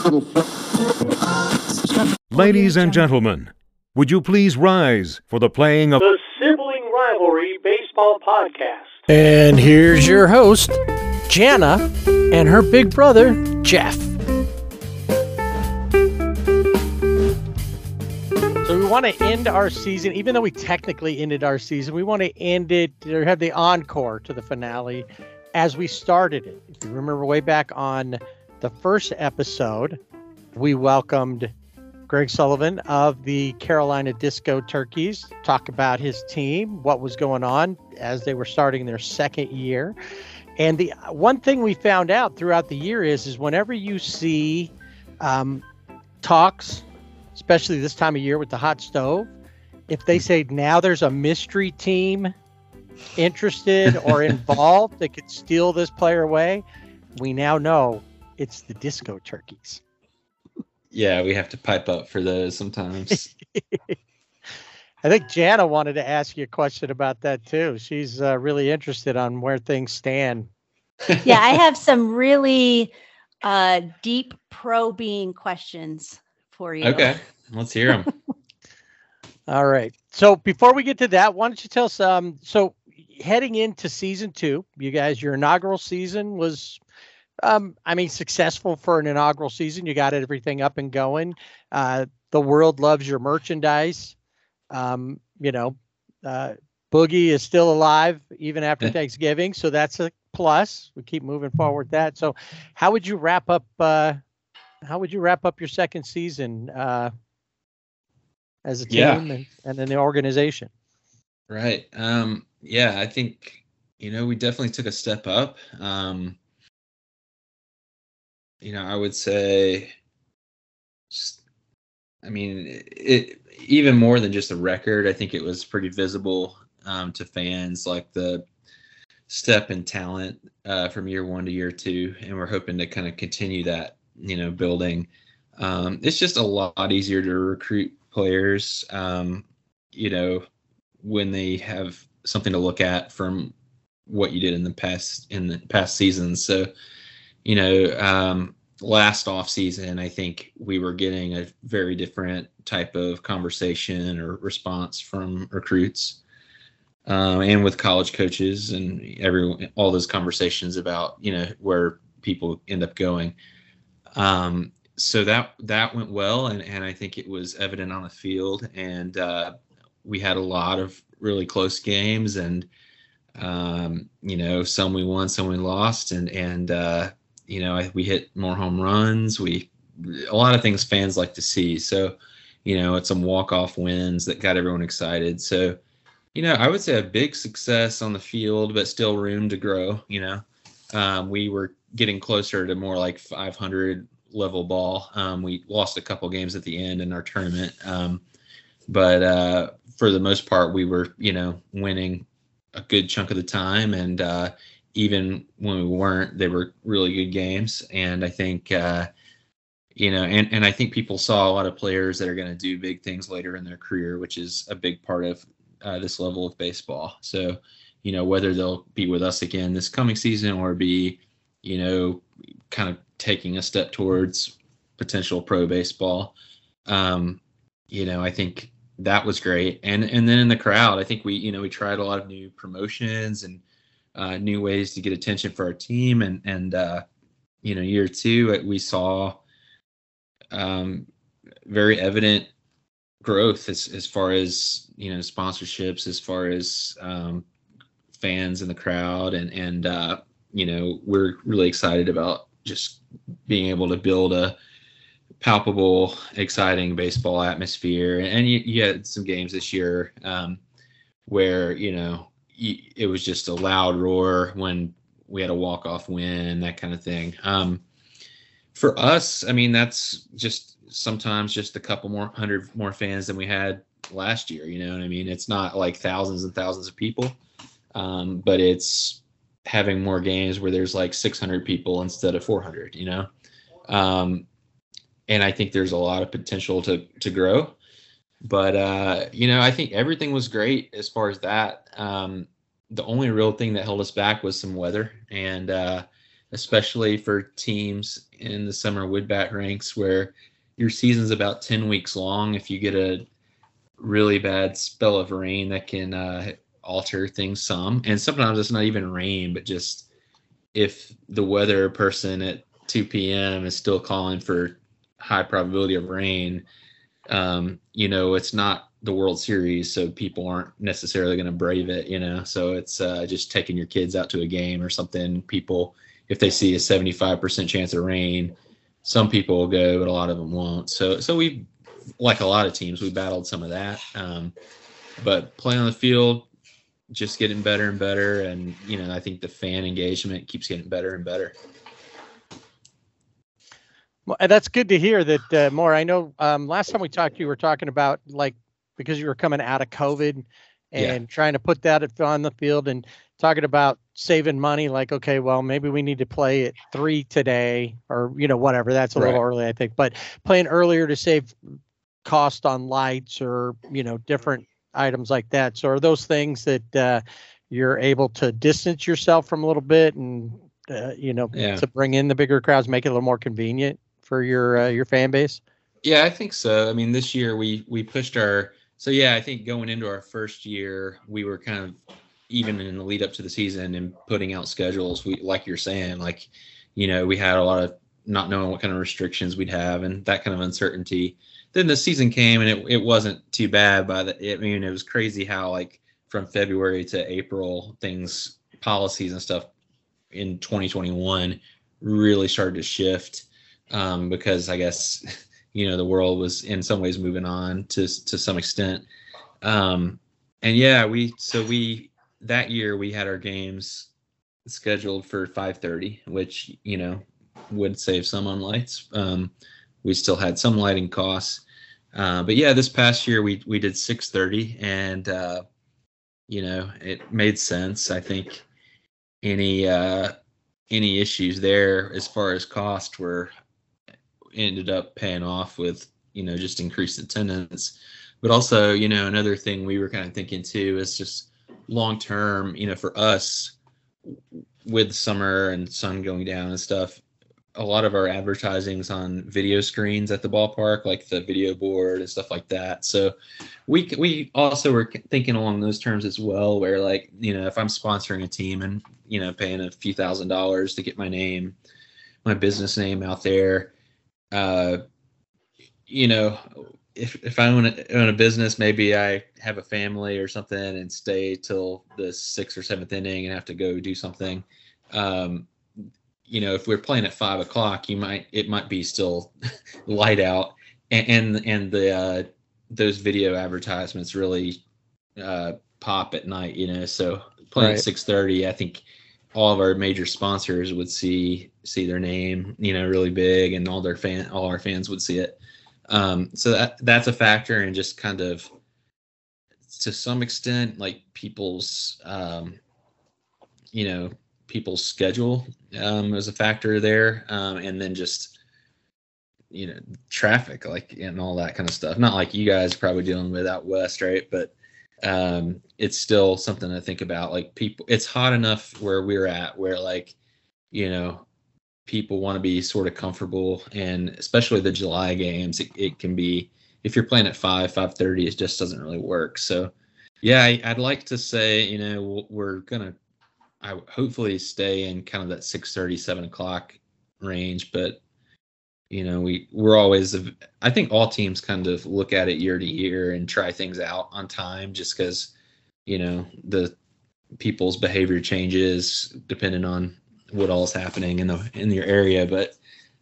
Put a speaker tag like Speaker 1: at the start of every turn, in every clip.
Speaker 1: Ladies and gentlemen, would you please rise for the playing of
Speaker 2: the Sibling Rivalry Baseball Podcast.
Speaker 3: And here's your host, Jana, and her big brother, Jeff. So we want to end our season, even though we technically ended our season, we want to end it or have the encore to the finale as we started it. If you remember way back on the first episode, we welcomed Greg Sullivan of the Carolina Disco Turkeys, talk about his team, what was going on as they were starting their second year. And the one thing we found out throughout the year is whenever you see talks, especially this time of year with the hot stove, if they say now there's a mystery team interested or involved that could steal this player away, we now know it's the Disco Turkeys.
Speaker 4: Yeah, we have to pipe up for those sometimes.
Speaker 3: I think Jana wanted to ask you a question about that too. She's really interested on where things stand.
Speaker 5: Yeah, I have some really deep probing questions for you.
Speaker 4: Okay, let's hear them.
Speaker 3: All right. So before we get to that, why don't you tell us, so heading into season 2, you guys, your inaugural season was, successful for an inaugural season. You got everything up and going. The world loves your merchandise. Boogie is still alive even after Thanksgiving. So that's a plus. We keep moving forward with that. So how would you wrap up your second season as a team and then the organization?
Speaker 4: Right. I think, we definitely took a step up. I would say, it even more than just a record. I think it was pretty visible to fans, like the step in talent from year 1 to year 2, and we're hoping to kind of continue that, building. It's just a lot easier to recruit players, when they have something to look at from what you did in the past seasons. So, last off season, I think we were getting a very different type of conversation or response from recruits, and with college coaches and all those conversations about, where people end up going. So that went well. And I think it was evident on the field, and we had a lot of really close games, and, some we won, some we lost. We hit more home runs. A lot of things fans like to see. So, it's some walk-off wins that got everyone excited. So, I would say a big success on the field, but still room to grow. We were getting closer to more like 500 level ball. We lost a couple games at the end in our tournament. But for the most part, we were, winning a good chunk of the time. And, even when we weren't, they were really good games. And I think, and I think people saw a lot of players that are going to do big things later in their career, which is a big part of this level of baseball. So, whether they'll be with us again this coming season or be, kind of taking a step towards potential pro baseball, I think that was great. And then in the crowd, I think we tried a lot of new promotions and new ways to get attention for our team. And year 2, we saw very evident growth as far as, sponsorships, as far as fans in the crowd. And we're really excited about just being able to build a palpable, exciting baseball atmosphere. And you had some games this year where, it was just a loud roar when we had a walk-off win, that kind of thing. For us, that's just sometimes just a couple more hundred more fans than we had last year. You know what I mean? It's not like thousands and thousands of people, but it's having more games where there's like 600 people instead of 400, and I think there's a lot of potential to grow. But, I think everything was great as far as that. The only real thing that held us back was some weather. And especially for teams in the summer wood bat ranks where your season's about 10 weeks long. If you get a really bad spell of rain, that can alter things some. And sometimes it's not even rain, but just if the weather person at 2 p.m. is still calling for high probability of rain, it's not the World Series, so people aren't necessarily going to brave it, so it's just taking your kids out to a game or something. People, if they see a 75% chance of rain, some people will go, but a lot of them won't. So we, like a lot of teams, we battled some of that. But playing on the field, just getting better and better. And, I think the fan engagement keeps getting better and better.
Speaker 3: Well, that's good to hear that, more. I know last time we talked, you were talking about, like, because you were coming out of COVID and trying to put that on the field and talking about saving money, like, okay, well, maybe we need to play at 3 today or, whatever. That's a little early, I think. But playing earlier to save cost on lights or, different items like that. So are those things that you're able to distance yourself from a little bit and, to bring in the bigger crowds, make it a little more convenient for your fan base?
Speaker 4: Yeah, I think so. I mean, this year we pushed I think going into our first year, we were kind of even in the lead up to the season and putting out schedules. We, like you're saying, we had a lot of not knowing what kind of restrictions we'd have and that kind of uncertainty. Then the season came and it wasn't too bad it was crazy how from February to April, policies and stuff in 2021 really started to shift because I guess, the world was in some ways moving on to some extent. That year we had our games scheduled for 5:30, which, would save some on lights. We still had some lighting costs. But this past year we did 6:30 and, it made sense. I think any issues there as far as cost ended up paying off with, just increased attendance. But also, another thing we were kind of thinking too is just long term, for us with summer and sun going down and stuff, a lot of our advertising's on video screens at the ballpark, like the video board and stuff like that. So we also were thinking along those terms as well, where if I'm sponsoring a team and, paying a few $1,000s to get my business name out there, if I own a business, maybe I have a family or something and stay till the 6th or 7th inning and have to go do something. If we're playing at 5 o'clock, it might be still light out, and the those video advertisements really pop at night. So playing at 6:30, I think all of our major sponsors would see their name, really big, and all our fans would see it. So that's a factor, and just kind of to some extent, people's people's schedule is a factor there, and then just traffic and all that kind of stuff. Not like you guys are probably dealing with out west, right? But it's still something to think about. People, it's hot enough where we're at where people want to be sort of comfortable, and especially the July games, it can be, if you're playing at 5:30, it just doesn't really work. So I'd like to say, we're gonna hopefully stay in kind of that 6:30, 7 o'clock range, but we're always, I think all teams kind of look at it year to year and try things out on time, just because the people's behavior changes depending on what all is happening in your area. But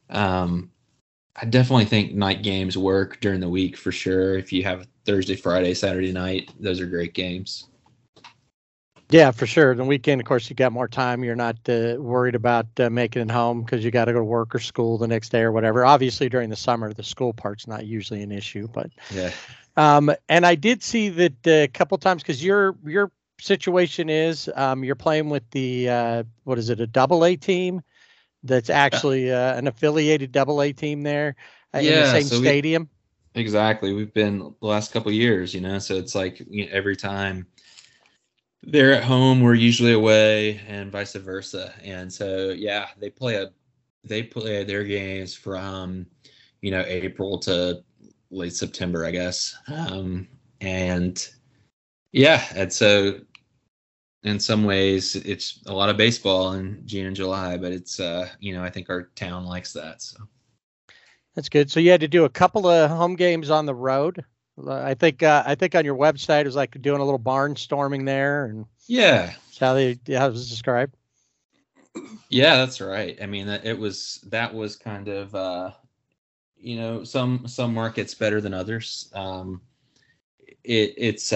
Speaker 4: I definitely think night games work during the week for sure. If you have Thursday, Friday, Saturday night, those are great games.
Speaker 3: Yeah, for sure. The weekend, of course, you got more time. You're not worried about making it home because you got to go to work or school the next day or whatever. Obviously, during the summer, the school part's not usually an issue. But and I did see that a couple times, because your situation is you're playing with the what is it, a AA team that's actually an affiliated AA team there in the same stadium.
Speaker 4: Exactly. We've been the last couple of years, so it's every time they're at home, we're usually away, and vice versa. And so, yeah, they play their games from, April to late September, I guess. And yeah, and so in some ways it's a lot of baseball in June and July, but it's, I think our town likes that. So
Speaker 3: That's good. So you had to do a couple of home games on the road. I think on your website it was like doing a little barnstorming there, and
Speaker 4: yeah,
Speaker 3: how it was described.
Speaker 4: Yeah, that's right. I mean, that was kind of, some markets better than others. It's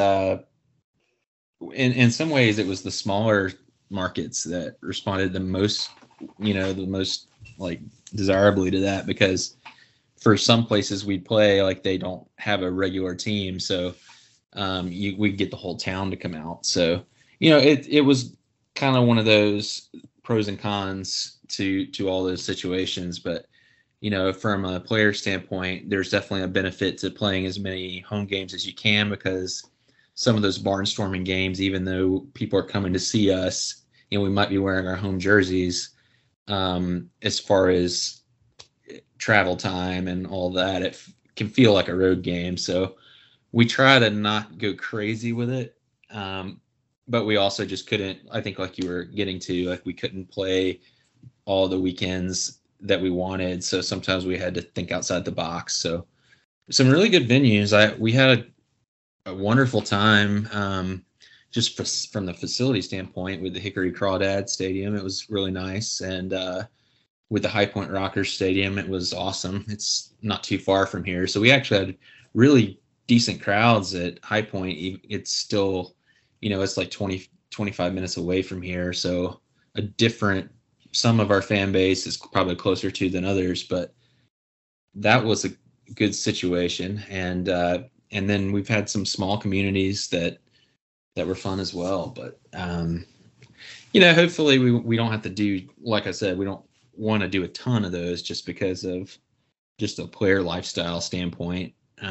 Speaker 4: in some ways it was the smaller markets that responded the most, the most like desirably to that, because for some places we'd play, like, they don't have a regular team, so we get the whole town to come out. So it was kind of one of those pros and cons to all those situations. But from a player standpoint, there's definitely a benefit to playing as many home games as you can, because some of those barnstorming games, even though people are coming to see us and we might be wearing our home jerseys, as far as travel time and all that, it can feel like a road game. So we try to not go crazy with it. But we also just couldn't, I think, like you were getting to, like, we couldn't play all the weekends that we wanted. So sometimes we had to think outside the box. So some really good venues. We had a wonderful time, just from the facility standpoint, with the Hickory Crawdad Stadium. It was really nice. And with the High Point Rockers Stadium, it was awesome. It's not too far from here. So we actually had really decent crowds at High Point. It's still, it's like 20, 25 minutes away from here. So some of our fan base is probably closer to than others, but that was a good situation. And then we've had some small communities that were fun as well. But, hopefully we don't have to do, like I said, we don't want to do a ton of those just because of just a player lifestyle standpoint.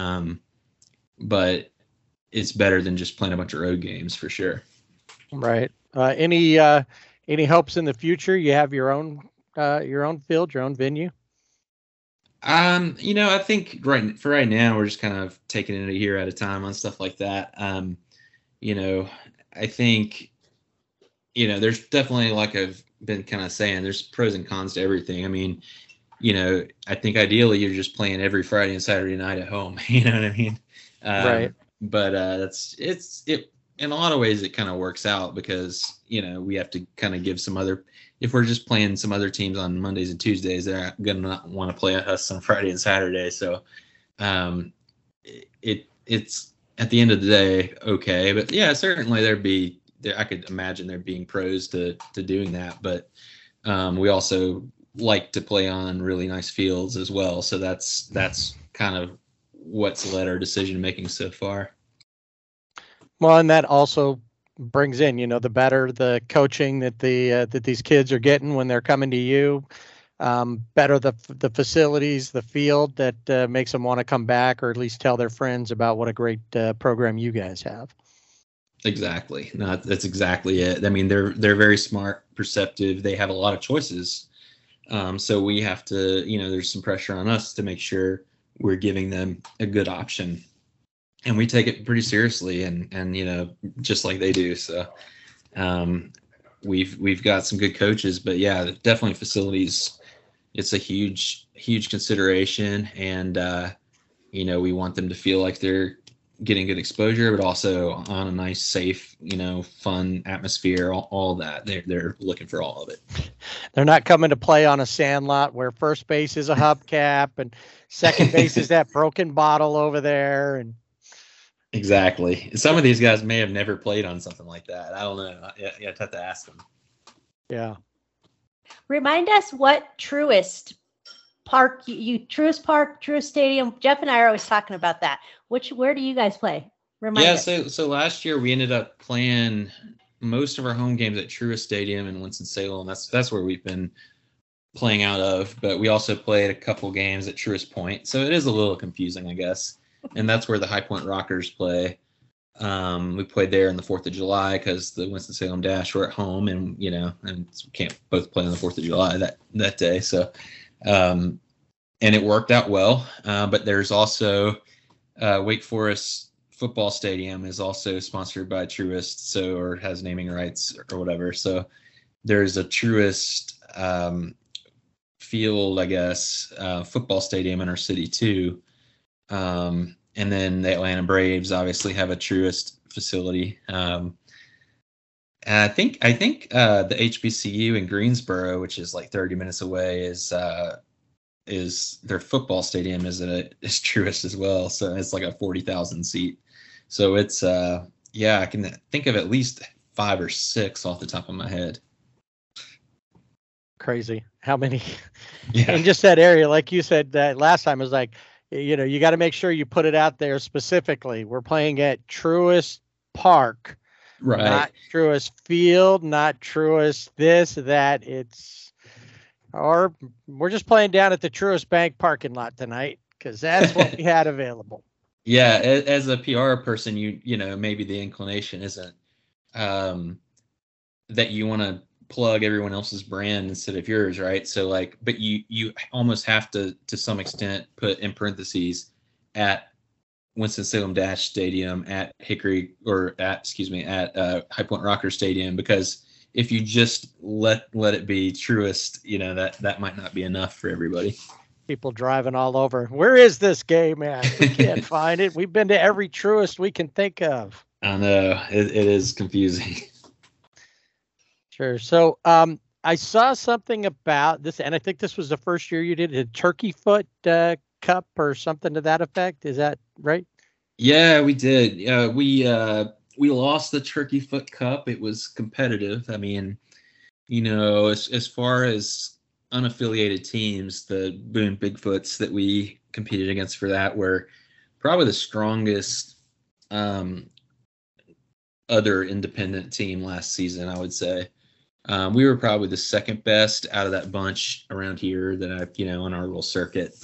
Speaker 4: But it's better than just playing a bunch of road games, for sure.
Speaker 3: Right. Any hopes in the future? You have your own field, your own venue?
Speaker 4: I think right now we're just kind of taking it a year at a time on stuff like that. I think, there's definitely, like I've been kind of saying, there's pros and cons to everything. I mean, I think ideally you're just playing every Friday and Saturday night at home. You know what I mean?
Speaker 3: Right.
Speaker 4: But it in a lot of ways it kind of works out, because we have to kind of give some other, if we're just playing some other teams on Mondays and Tuesdays, they're gonna not want to play us on Friday and Saturday. So it's at the end of the day okay. But yeah, certainly I could imagine there being pros to doing that. But we also like to play on really nice fields as well. So that's kind of what's led our decision making so far.
Speaker 3: Well, and that also brings in, the better the coaching that these kids are getting when they're coming to you, better the facilities, the field, that makes them want to come back, or at least tell their friends about what a great program you guys have.
Speaker 4: Exactly. No, that's exactly it. I mean, they're very smart, perceptive. They have a lot of choices. So we have to, there's some pressure on us to make sure we're giving them a good option, and we take it pretty seriously, and just like they do. So we've got some good coaches, but yeah, definitely facilities. It's a huge consideration, and we want them to feel like they're getting good exposure, but also on a nice, safe, fun atmosphere, all that. They're looking for all of it.
Speaker 3: They're not coming to play on a sand lot where first base is a hubcap and second base is that broken bottle over there. And
Speaker 4: exactly. Some of these guys may have never played on something like that. I don't know. Yeah, I'd have to ask them.
Speaker 3: Yeah.
Speaker 5: Remind us what Truist Park, Truist Park, Truist Stadium. Jeff and I are always talking about that. Where do you guys play? Remind us.
Speaker 4: So last year we ended up playing most of our home games at Truist Stadium in Winston-Salem. That's where we've been playing out of. But we also played a couple games at Truist Point, so it is a little confusing, I guess. And that's where the High Point Rockers play. We played there on the 4th of July because the Winston-Salem Dash were at home, and and we can't both play on the 4th of July that day. So, and it worked out well. But there's also Wake Forest football stadium is also sponsored by Truist, or has naming rights or whatever. So there's a Truist field, I guess, football stadium in our city too. And then the Atlanta Braves obviously have a Truist facility. And I think the HBCU in Greensboro, which is like 30 minutes away, is their football stadium is Truist as well. So it's like a 40,000 seat. So it's I can think of at least 5 or 6 off the top of my head.
Speaker 3: Crazy. How many?
Speaker 4: Yeah.
Speaker 3: And just that area, like you said that last time, is like, you got to make sure you put it out there specifically. We're playing at Truist Park,
Speaker 4: Right.
Speaker 3: not Truist Field, not Truist this, that. Or we're just playing down at the Truist Bank parking lot tonight because that's what we had available.
Speaker 4: Yeah, as a PR person, maybe the inclination isn't that you want to plug everyone else's brand instead of yours, right? So but you almost have to some extent put in parentheses at Winston-Salem Dash Stadium, at High Point Rocker Stadium, because if you just let it be Truist, that might not be enough for everybody.
Speaker 3: People driving all over. Where is this game at? We can't find it. We've been to every Truist we can think of.
Speaker 4: I know it is confusing.
Speaker 3: Sure. So I saw something about this, and I think this was the first year you did a Turkey Foot Cup or something to that effect. Is that right?
Speaker 4: Yeah, we did. We lost the Turkey Foot Cup. It was competitive. I mean, as far as unaffiliated teams, the Boone Bigfoots that we competed against for that were probably the strongest other independent team last season, I would say. We were probably the second best out of that bunch around here that on our little circuit.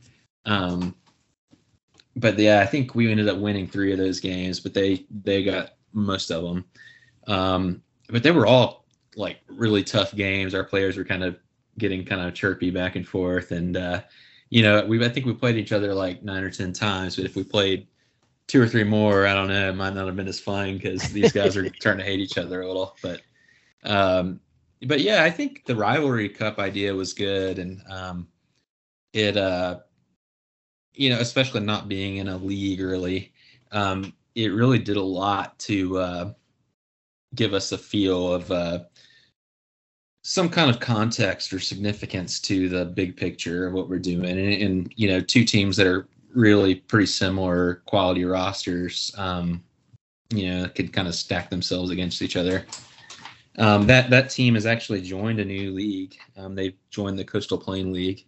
Speaker 4: But yeah, I think we ended up winning 3 of those games, but they got most of them. But they were all like really tough games. Our players were getting kind of chirpy back and forth. And, I think we played each other like 9 or 10 times, but if we played 2 or 3 more, I don't know, it might not have been as fun because these guys are starting to hate each other a little. But yeah, I think the rivalry cup idea was good. And it, especially not being in a league early, it really did a lot to give us a feel of some kind of context or significance to the big picture of what we're doing. And 2 teams that are really pretty similar quality rosters, could kind of stack themselves against each other. That team has actually joined a new league. They've joined the Coastal Plain League.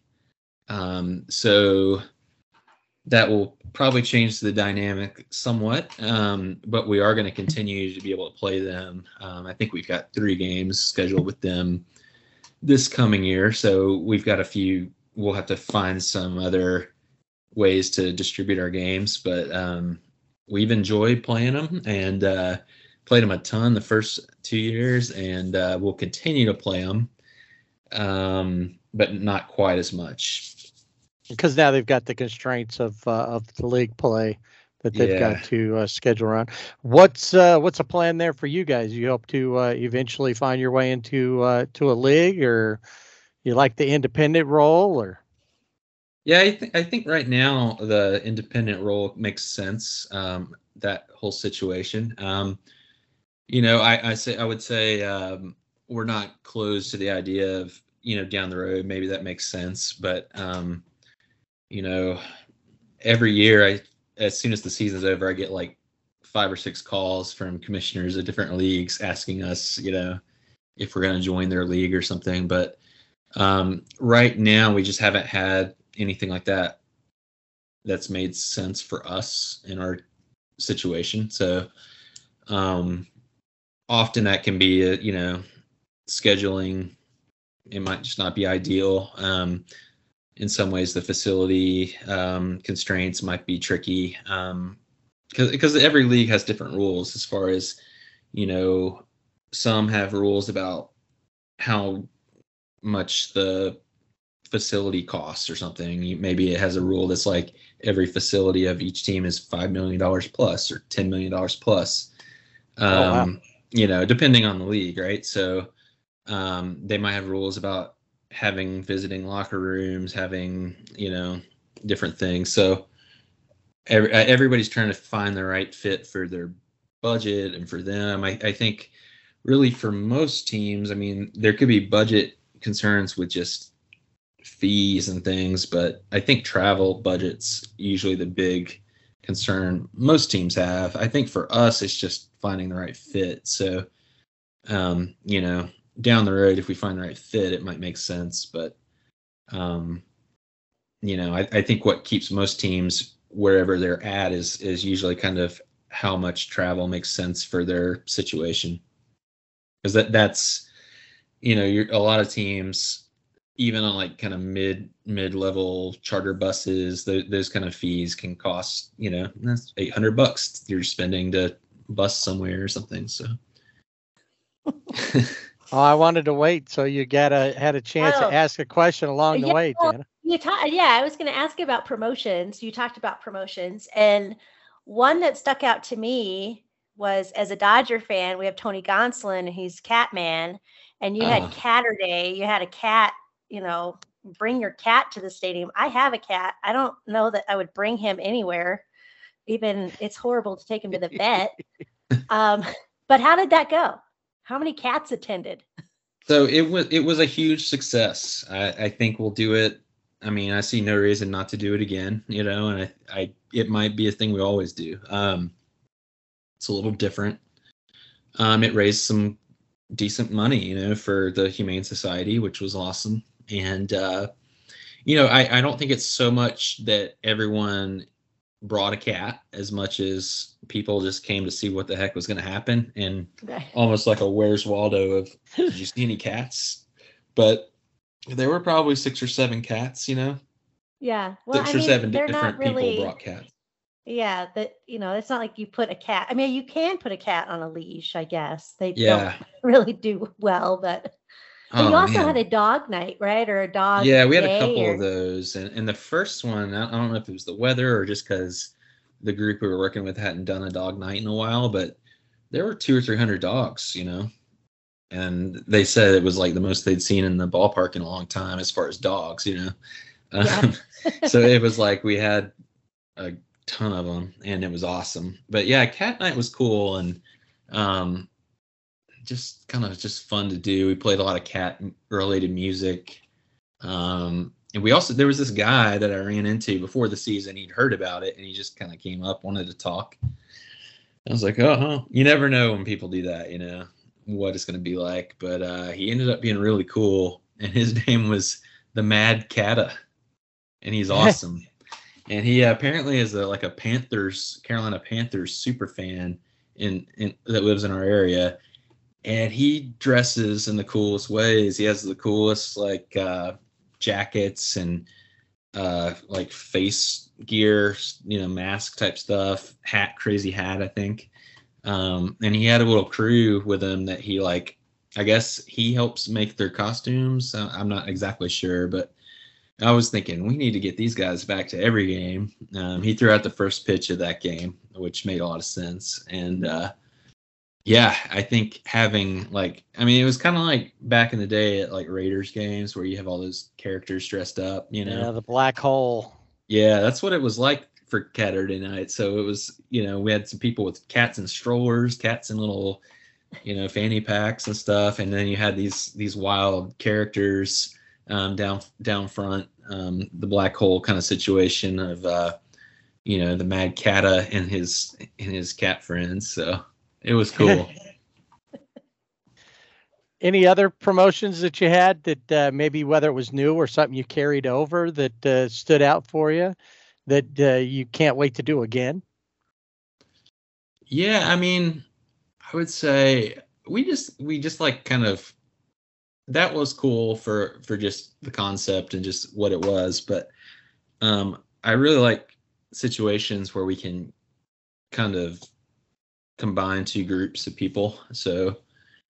Speaker 4: So that will probably change the dynamic somewhat, but we are going to continue to be able to play them. I think we've got 3 games scheduled with them this coming year, so we've got a few. We'll have to find some other ways to distribute our games, but we've enjoyed playing them and played them a ton the first 2 years, and we'll continue to play them, but not quite as much.
Speaker 3: Because now they've got the constraints of the league play that they've got to schedule around. What's a plan there for you guys? You hope to eventually find your way into to a league, or you like the independent role, or?
Speaker 4: Yeah, I think right now the independent role makes sense. That whole situation. I would say we're not closed to the idea of down the road maybe that makes sense, but every year as soon as the season's over, I get like 5 or 6 calls from commissioners of different leagues asking us, if we're going to join their league or something. But right now we just haven't had anything like that that's made sense for us in our situation. So often that can be, scheduling. It might just not be ideal. In some ways, the facility constraints might be tricky because every league has different rules as far as, some have rules about how much the facility costs or something. Maybe it has a rule that's like every facility of each team is $5 million plus or $10 million plus.
Speaker 3: Wow.
Speaker 4: Depending on the league, right? So they might have rules about having visiting locker rooms, having, different things. So everybody's trying to find the right fit for their budget and for them. I think really for most teams, I mean, there could be budget concerns with just fees and things, but I think travel budget's usually the big concern most teams have. I think for us, it's just finding the right fit. So, down the road, if we find the right fit, it might make sense. But, I think what keeps most teams wherever they're at is usually kind of how much travel makes sense for their situation. Because that's, a lot of teams, even on like kind of mid-level charter buses, those kind of fees can cost, that's $800 you're spending to bus somewhere or something. So.
Speaker 3: Oh, I wanted to wait, so you had a chance to ask a question along the way, Jana.
Speaker 5: I was going to ask you about promotions. You talked about promotions, and one that stuck out to me was, as a Dodger fan, we have Tony Gonsolin, he's Catman, and you had Catterday. You had a cat, bring your cat to the stadium. I have a cat. I don't know that I would bring him anywhere. Even it's horrible to take him to the vet. But how did that go? How many cats attended?
Speaker 4: So it was a huge success. I think we'll do it. I mean, I see no reason not to do it again, and it might be a thing we always do. It's a little different. It raised some decent money, for the Humane Society, which was awesome. And, I don't think it's so much that everyone brought a cat as much as people just came to see what the heck was going to happen. And almost like a Where's Waldo of, did you see any cats? But there were probably 6 or 7 cats,
Speaker 5: Yeah. Well,
Speaker 4: 6 or 7
Speaker 5: they're
Speaker 4: different
Speaker 5: not really,
Speaker 4: people brought cats.
Speaker 5: Yeah. It's not like you put a cat. I mean, you can put a cat on a leash, I guess. They don't really do well, but. And you also had a dog night, right? Or a dog
Speaker 4: Yeah, we had a
Speaker 5: day,
Speaker 4: couple of those. And the first one, I don't know if it was the weather or just because the group we were working with hadn't done a dog night in a while, but there were 200 or 300 dogs, and they said it was like the most they'd seen in the ballpark in a long time as far as dogs,
Speaker 5: Yeah.
Speaker 4: So it was like we had a ton of them and it was awesome. But yeah, cat night was cool and just kind of just fun to do. We played a lot of cat related music. And we also, there was this guy that I ran into before the season. He'd heard about it and he just kind of came up, wanted to talk. I was like, you never know when people do that, what it's going to be like. But he ended up being really cool. And his name was the Mad Catta. And he's awesome. And he apparently is a Carolina Panthers super fan in that lives in our area. And he dresses in the coolest ways. He has the coolest jackets and like face gear, mask type stuff, crazy hat, I think. And he had a little crew with him that he I guess he helps make their costumes. I'm not exactly sure, but I was thinking we need to get these guys back to every game. He threw out the first pitch of that game, which made a lot of sense. And yeah, I think having it was kind of like back in the day at Raiders games where you have all those characters dressed up,
Speaker 3: Yeah, the black hole.
Speaker 4: Yeah, that's what it was like for Saturday night. So it was, we had some people with cats and strollers, cats and little, fanny packs and stuff. And then you had these wild characters down front, the black hole kind of situation of, the Mad Catta and his cat friends. So it was cool.
Speaker 3: Any other promotions that you had that maybe whether it was new or something you carried over that stood out for you that you can't wait to do again?
Speaker 4: Yeah, I mean, I would say we just kind of, that was cool for just the concept and just what it was. But I really like situations where we can kind of combine two groups of people. So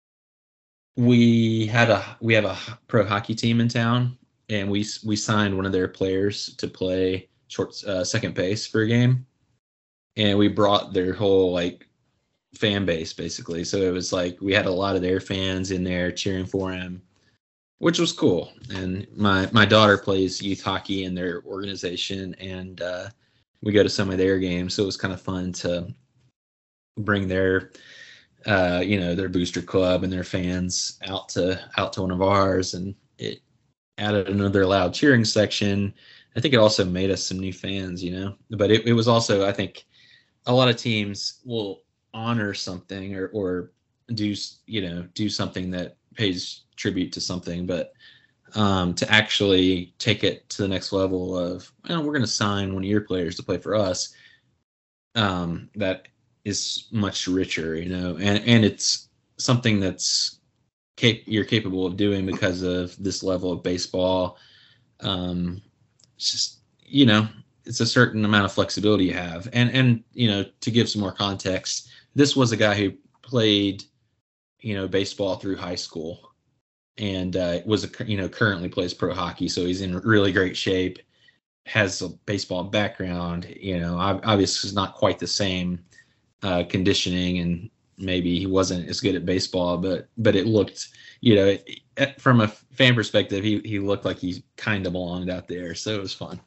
Speaker 4: we have a pro hockey team in town, and we signed one of their players to play second base for a game, and we brought their whole like fan base basically. So it was like we had a lot of their fans in there cheering for him, which was cool. And my daughter plays youth hockey in their organization, and we go to some of their games, so it was kind of fun to bring their their booster club and their fans out to one of ours, and it added another loud cheering section. I think it also made us some new fans, but it was also, I think a lot of teams will honor something or do something that pays tribute to something, but to actually take it to the next level of, we're going to sign one of your players to play for us, that is much richer, and it's something that's you're capable of doing because of this level of baseball. It's just, it's a certain amount of flexibility you have. And to give some more context, this was a guy who played, baseball through high school, and currently plays pro hockey. So he's in really great shape, has a baseball background, obviously it's not quite the same conditioning, and maybe he wasn't as good at baseball, but it looked, from a fan perspective, he looked like he kind of belonged out there. So it was fun.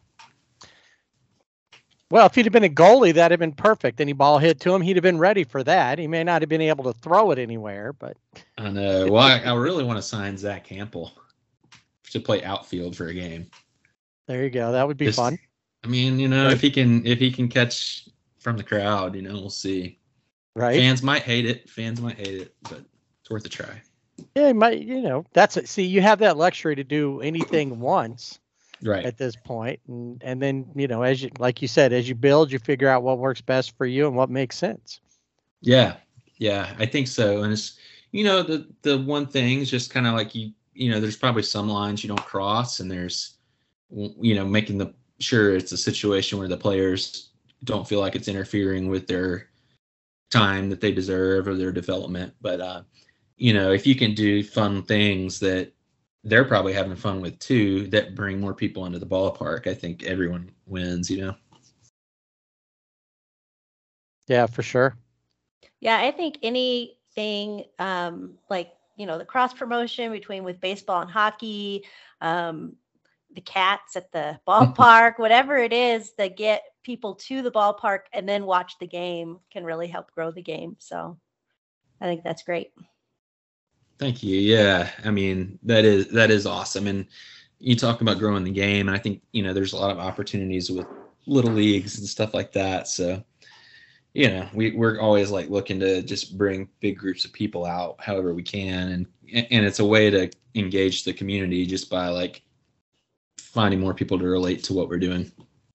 Speaker 3: Well, if he'd have been a goalie, that'd have been perfect. Any ball hit to him, he'd have been ready for that. He may not have been able to throw it anywhere, but
Speaker 4: I know. Well, I really want to sign Zach Campbell to play outfield for a game.
Speaker 3: There you go. That would be fun.
Speaker 4: I mean, if he can catch from the crowd, we'll see.
Speaker 3: Right.
Speaker 4: Fans might hate it, but it's worth a try.
Speaker 3: Yeah, that's it. See, you have that luxury to do anything once.
Speaker 4: Right.
Speaker 3: At this point, and then as you, like you said, as you build, you figure out what works best for you and what makes sense.
Speaker 4: Yeah, I think so. And it's the one thing is just kind of like there's probably some lines you don't cross, and there's making sure it's a situation where the players don't feel like it's interfering with their time that they deserve or their development. But if you can do fun things that they're probably having fun with too, that bring more people into the ballpark, I think everyone wins,
Speaker 3: Yeah, for sure.
Speaker 5: Yeah, I think anything like, the cross promotion with baseball and hockey, the cats at the ballpark, whatever it is that get people to the ballpark and then watch the game can really help grow the game. So I think that's great.
Speaker 4: Thank you. Yeah. I mean, that is awesome. And you talk about growing the game, and I think, there's a lot of opportunities with little leagues and stuff like that. So, we're always like looking to just bring big groups of people out however we can. And it's a way to engage the community just by like finding more people to relate to what we're doing.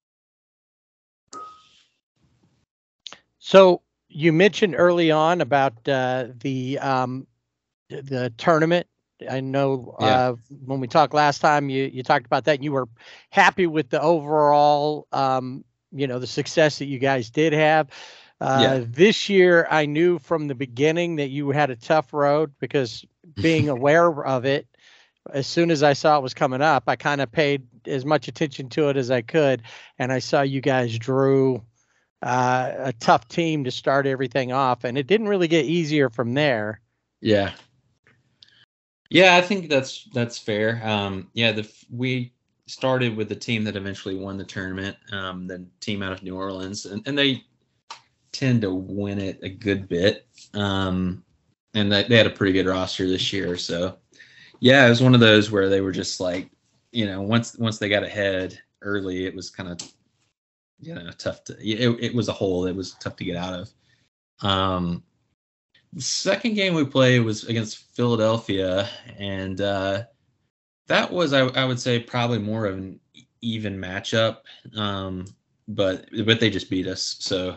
Speaker 3: So you mentioned early on about the tournament. I know when we talked last time, you talked about that, and you were happy with the overall, the success that you guys did have. This year, I knew from the beginning that you had a tough road, because being aware of it, as soon as I saw it was coming up, I kind of paid as much attention to it as I could. And I saw you guys drew a tough team to start everything off, and it didn't really get easier from there.
Speaker 4: Yeah. Yeah, I think that's fair. We started with the team that eventually won the tournament, the team out of New Orleans, and they tend to win it a good bit. And they had a pretty good roster this year. So, yeah, it was one of those where they were just like, once they got ahead early, it was kind of, tough to. It was a hole that was tough to get out of. The second game we played was against Philadelphia, and that was, I would say, probably more of an even matchup, but they just beat us. So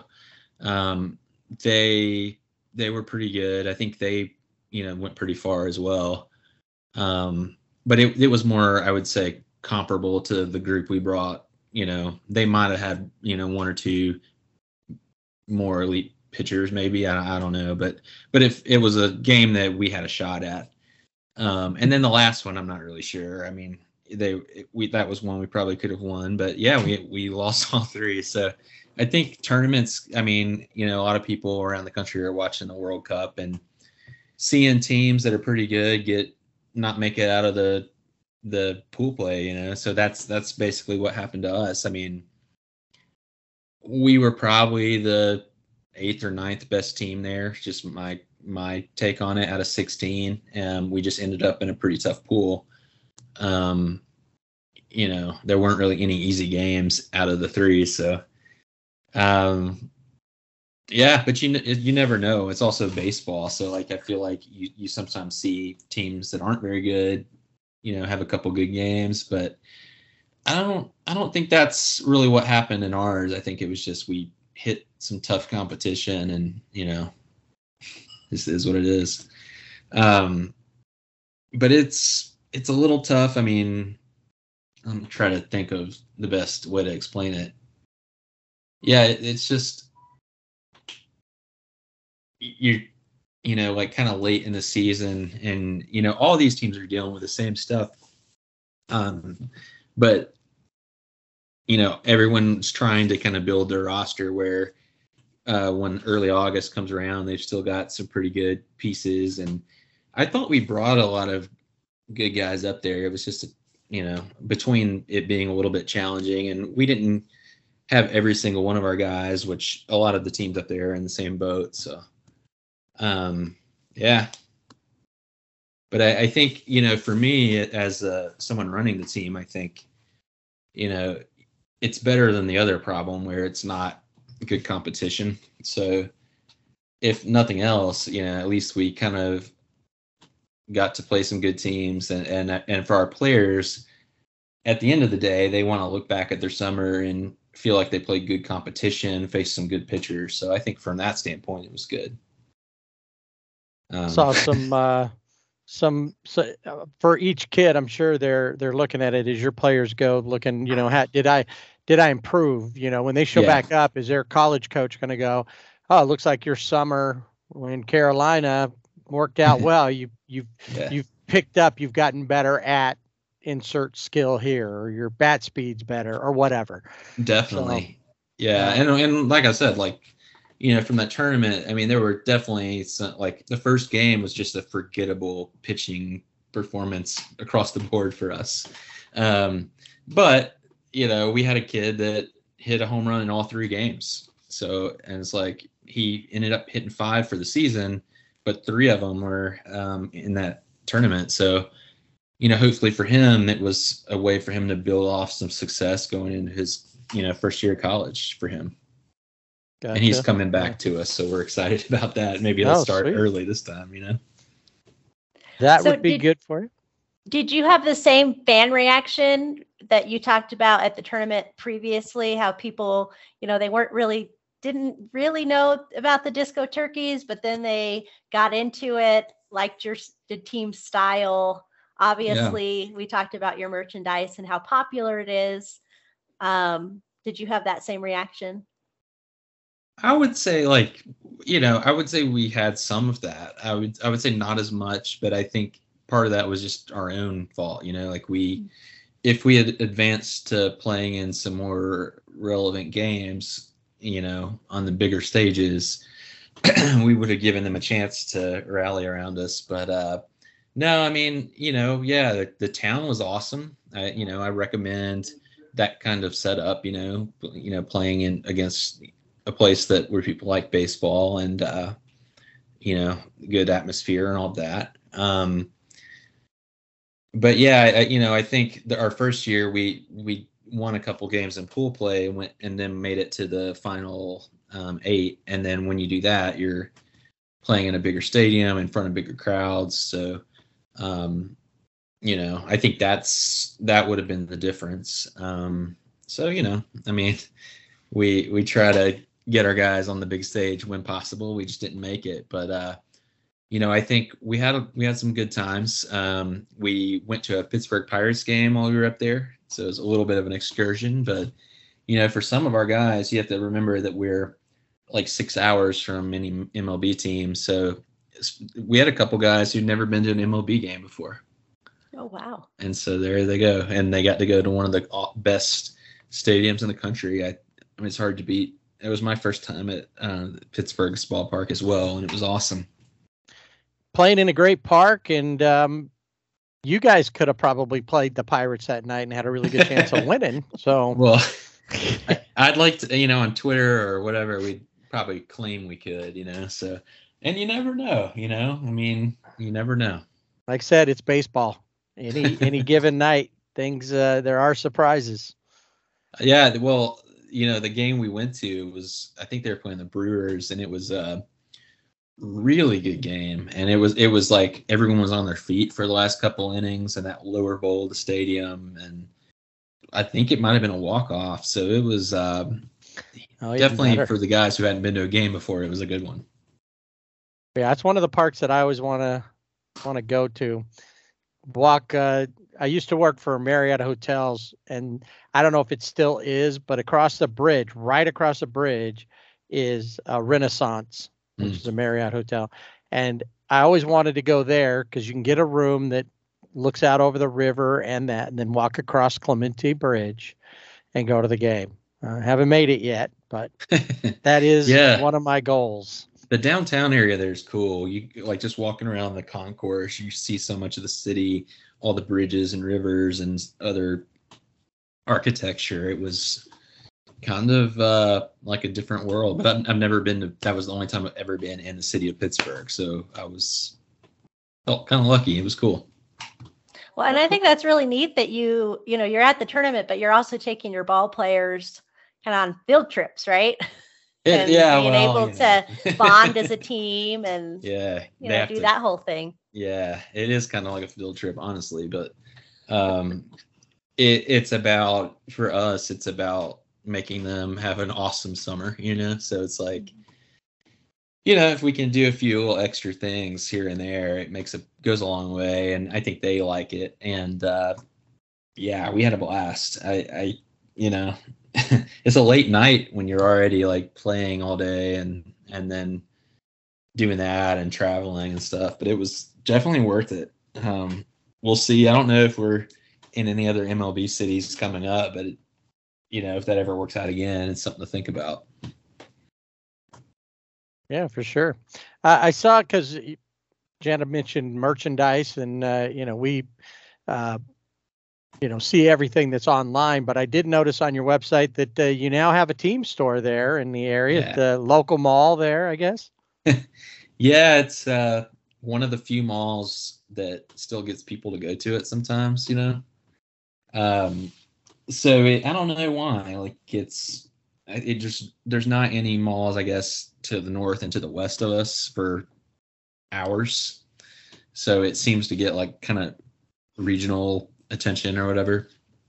Speaker 4: they were pretty good. I think they went pretty far as well, but it was more, I would say, comparable to the group we brought. They might have had one or two more elite pitchers, maybe. I don't know, but if it was a game that we had a shot at, and then the last one, I'm not really sure. I mean, that was one we probably could have won, but yeah, we lost all three. So I think tournaments. I mean, a lot of people around the country are watching the World Cup and seeing teams that are pretty good not make it out of the pool play. So that's basically what happened to us. I mean, we were probably the 8th or 9th best team there. Just my take on it out of 16. We just ended up in a pretty tough pool. There weren't really any easy games out of the three. So, yeah, but you never know. It's also baseball. So like, I feel like you sometimes see teams that aren't very good, have a couple good games, but I don't think that's really what happened in ours. I think it was just we hit some tough competition, and this is what it is. But it's a little tough. I mean, I'm trying to think of the best way to explain it. Yeah, it's just like kind of late in the season, and all these teams are dealing with the same stuff. But everyone's trying to kind of build their roster where when early August comes around, they've still got some pretty good pieces. And I thought we brought a lot of good guys up there. It was just, between it being a little bit challenging, and we didn't have every single one of our guys, which a lot of the teams up there are in the same boat. So, yeah. But I think, for me as someone running the team, I think, it's better than the other problem where it's not good competition. So if nothing else, at least we kind of got to play some good teams, and for our players, at the end of the day, they want to look back at their summer and feel like they played good competition, faced some good pitchers. So I think from that standpoint, it was good.
Speaker 3: Saw some for each kid. I'm sure they're looking at it as your players go, looking, did I improve? When they show back up, is their college coach going to go, oh, it looks like your summer in Carolina worked out well. You've picked up, you've gotten better at insert skill here, or your bat speed's better, or whatever.
Speaker 4: Definitely. So, yeah. And like I said, like, from that tournament, I mean, there were definitely some, like, the first game was just a forgettable pitching performance across the board for us. But, we had a kid that hit a home run in all 3 games. So, and it's like, he ended up hitting 5 for the season, but 3 of them were in that tournament. So, hopefully for him, it was a way for him to build off some success going into his, first year of college for him. Gotcha. And he's coming back to us, so we're excited about that. Maybe he'll start early this time,
Speaker 3: That would be good for you.
Speaker 5: Did you have the same fan reaction that you talked about at the tournament previously? How people, they didn't really know about the Disco Turkeys, but then they got into it, liked the team style. Obviously, we talked about your merchandise and how popular it is. Did you have that same reaction?
Speaker 4: I would say, I would say we had some of that. I would say not as much, but I think part of that was just our own fault. If we had advanced to playing in some more relevant games, on the bigger stages, we would have given them a chance to rally around us. But no, I mean, the town was awesome. I recommend that kind of setup. Playing in against a place where people like baseball, and good atmosphere and all that. But yeah, I think our first year we won a couple games in pool play and then made it to the final 8. And then when you do that, you're playing in a bigger stadium in front of bigger crowds. So, I think that would have been the difference. So, I mean, we try to get our guys on the big stage when possible. We just didn't make it, but I think we had some good times. We went to a Pittsburgh Pirates game while we were up there, so it was a little bit of an excursion. But for some of our guys, you have to remember that we're like 6 hours from any MLB team. So we had a couple guys who'd never been to an MLB game before.
Speaker 5: Oh, wow.
Speaker 4: And so there they go. And they got to go to one of the best stadiums in the country. I mean, it's hard to beat. It was my first time at Pittsburgh's ballpark as well, and it was awesome.
Speaker 3: Playing in a great park, and you guys could have probably played the Pirates that night and had a really good chance of winning. So,
Speaker 4: well, I'd like to, on Twitter or whatever, we'd probably claim we could, So, and you never know, I mean, you never know.
Speaker 3: Like I said, it's baseball. Any given night, things there are surprises.
Speaker 4: Yeah, well, the game we went to was, I think they were playing the Brewers, and it was a really good game. And it was like everyone was on their feet for the last couple innings in that lower bowl of the stadium, and I think it might have been a walk-off. So it was definitely for the guys who hadn't been to a game before. It was a good one.
Speaker 3: Yeah, it's one of the parks that I always want to go to. I used to work for Marriott Hotels, and I don't know if it still is, but right across the bridge is a Renaissance, which is a Marriott hotel. And I always wanted to go there because you can get a room that looks out over the river and then walk across Clementi Bridge and go to the game. Haven't made it yet, but that is one of my goals.
Speaker 4: The downtown area there is cool. You like just walking around the concourse, you see so much of the city, all the bridges and rivers and other architecture. It was kind of like a different world, but I've never been to, that was the only time I've ever been in the city of Pittsburgh. So I felt kind of lucky. It was cool.
Speaker 5: Well, and I think that's really neat that you're at the tournament, but you're also taking your ball players kind of on field trips, right? And being able to bond as a team and do that whole thing.
Speaker 4: Yeah, it is kind of like a field trip, honestly. But it's about, for us, it's about making them have an awesome summer, So it's like, if we can do a few little extra things here and there, it goes a long way. And I think they like it. And we had a blast. I it's a late night when you're already like playing all day and then doing that and traveling and stuff, but it was definitely worth it. We'll see. I don't know if we're in any other MLB cities coming up, but if that ever works out again, it's something to think about.
Speaker 3: Yeah, for sure. I saw, because Jana mentioned merchandise, and we see everything that's online, but I did notice on your website that you now have a team store there in the area, at the local mall there, I guess.
Speaker 4: Yeah, it's one of the few malls that still gets people to go to it sometimes, So I don't know why. Like there's not any malls, I guess, to the north and to the west of us for hours. So it seems to get like kind of regional attention or whatever.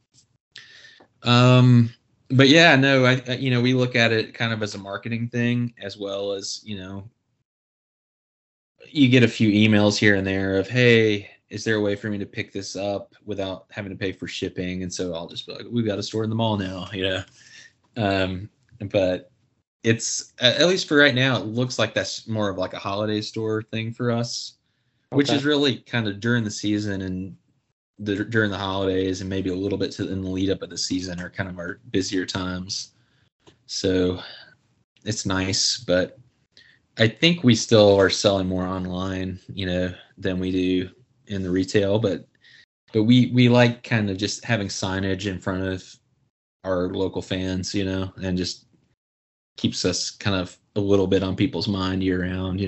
Speaker 4: But yeah, no, I we look at it kind of as a marketing thing, as well as, you get a few emails here and there of, hey, is there a way for me to pick this up without having to pay for shipping? And so I'll just be like, we've got a store in the mall now, but it's, at least for right now, it looks like that's more of like a holiday store thing for us, which is really kind of during the season and during the holidays, and maybe a little bit in the lead up of the season are kind of our busier times. So it's nice, but I think we still are selling more online, than we do in the retail, but we like kind of just having signage in front of our local fans, and just keeps us kind of a little bit on people's mind year round,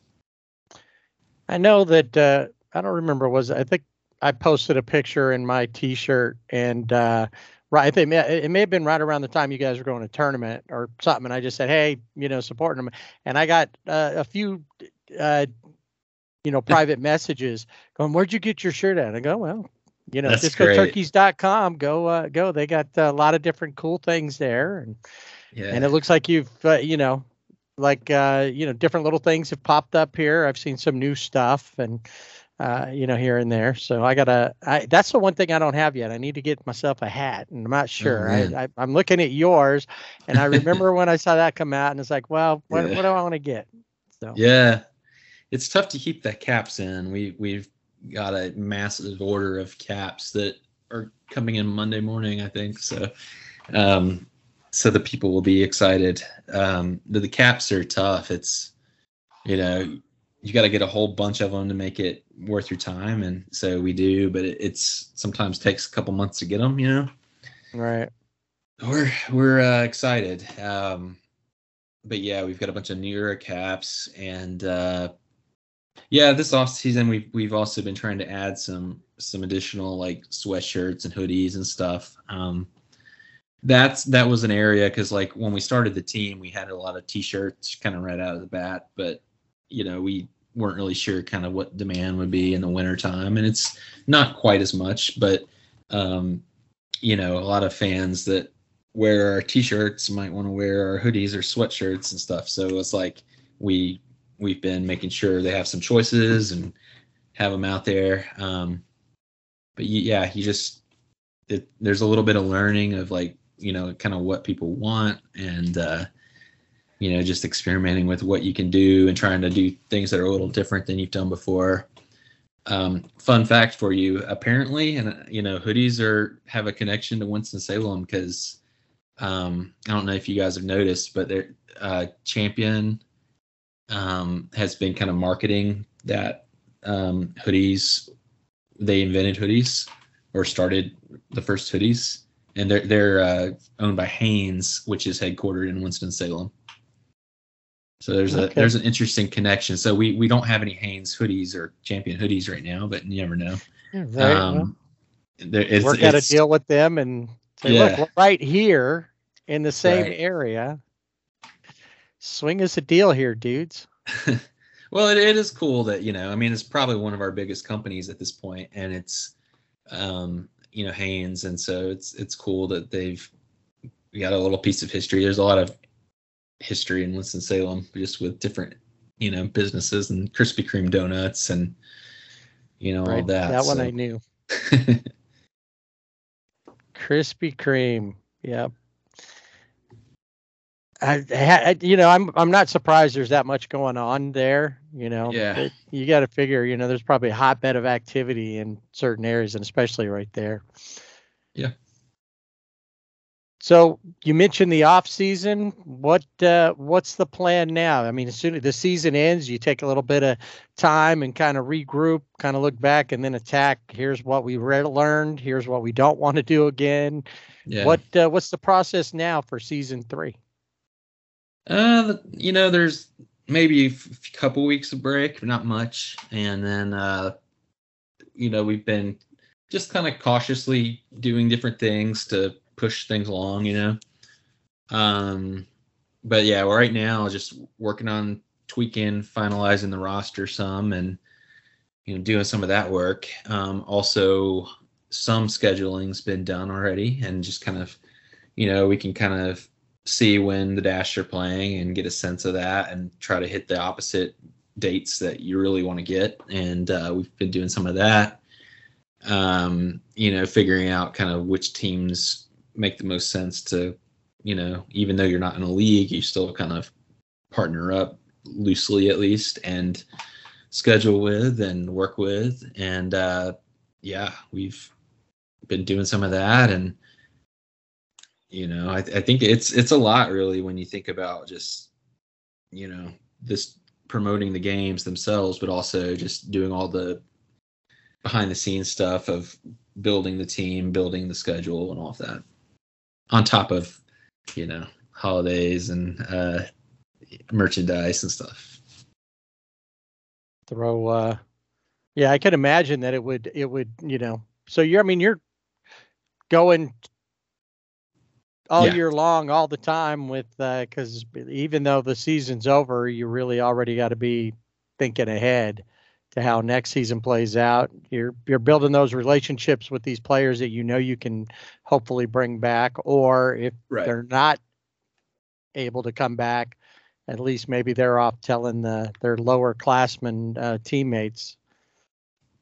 Speaker 3: I know that, I don't remember, I think I posted a picture in my t-shirt, and I think it may have been right around the time you guys were going to tournament or something. And I just said, hey, supporting them. And I got a few, private messages going, where'd you get your shirt at? I go, well, DiscoTurkeys.com, go. They got a lot of different cool things there. And it looks like you've, different little things have popped up here. I've seen some new stuff, and here and there. So that's the one thing I don't have yet. I need to get myself a hat, and I'm not sure. I'm looking at yours, and I remember when I saw that come out, and it's like, well, what do I want to get? So
Speaker 4: yeah, it's tough to keep the caps in. We've got a massive order of caps that are coming in Monday morning, I think. So, so the people will be excited. The caps are tough. It's, you got to get a whole bunch of them to make it worth your time. And so we do, but it's sometimes takes a couple months to get them,
Speaker 3: Right.
Speaker 4: We're excited. But yeah, we've got a bunch of New Era caps, and this off season we've also been trying to add some additional like sweatshirts and hoodies and stuff. That was an area, because like when we started the team, we had a lot of t-shirts kind of right out of the bat, but we weren't really sure kind of what demand would be in the winter time, and it's not quite as much, but a lot of fans that wear our t-shirts might want to wear our hoodies or sweatshirts and stuff. So it's like we've been making sure they have some choices and have them out there. But there's a little bit of learning of like, kind of what people want, and just experimenting with what you can do and trying to do things that are a little different than you've done before. Fun fact for you, apparently, and hoodies have a connection to Winston-Salem, because I don't know if you guys have noticed, but their Champion has been kind of marketing that hoodies. They invented hoodies, or started the first hoodies, and they're owned by Hanes, which is headquartered in Winston-Salem. So there's an interesting connection. So we don't have any Hanes hoodies or Champion hoodies right now, but you never know.
Speaker 3: Right. Work out a deal with them and say, look, we're right here in the same area. Swing us a deal here, dudes.
Speaker 4: Well, it is cool that, it's probably one of our biggest companies at this point, and it's, Hanes. And so it's cool that we got a little piece of history. There's a lot of history in Winston-Salem, just with different, businesses and Krispy Kreme donuts and, all that.
Speaker 3: That one I knew. Krispy Kreme. Yep. I'm not surprised there's that much going on there.
Speaker 4: Yeah.
Speaker 3: You got to figure, there's probably a hotbed of activity in certain areas, and especially right there.
Speaker 4: Yeah.
Speaker 3: So you mentioned the off season. What's the plan now? I mean, as soon as the season ends, you take a little bit of time and kind of regroup, kind of look back, and then attack. Here's what we learned. Here's what we don't want to do again.
Speaker 4: Yeah.
Speaker 3: What's the process now for season 3?
Speaker 4: There's maybe a couple weeks of break, not much, and then we've been just kind of cautiously doing different things to push things along, but yeah, right now just working on tweaking, finalizing the roster some, and doing some of that work. Also, some scheduling's been done already, and just kind of we can kind of see when the Dash are playing and get a sense of that, and try to hit the opposite dates that you really want to get. And we've been doing some of that, figuring out kind of which teams make the most sense to, even though you're not in a league, you still kind of partner up loosely at least, and schedule with and work with. And we've been doing some of that. And I think it's a lot, really, when you think about just this promoting the games themselves, but also just doing all the behind the scenes stuff of building the team, building the schedule, and all of that, on top of holidays and merchandise and stuff.
Speaker 3: I could imagine that it would so you're going all year long, all the time, with because even though the season's over, you really already got to be thinking ahead to how next season plays out. You're building those relationships with these players that you can hopefully bring back, or if they're not able to come back, at least maybe they're off telling their lower classmen teammates.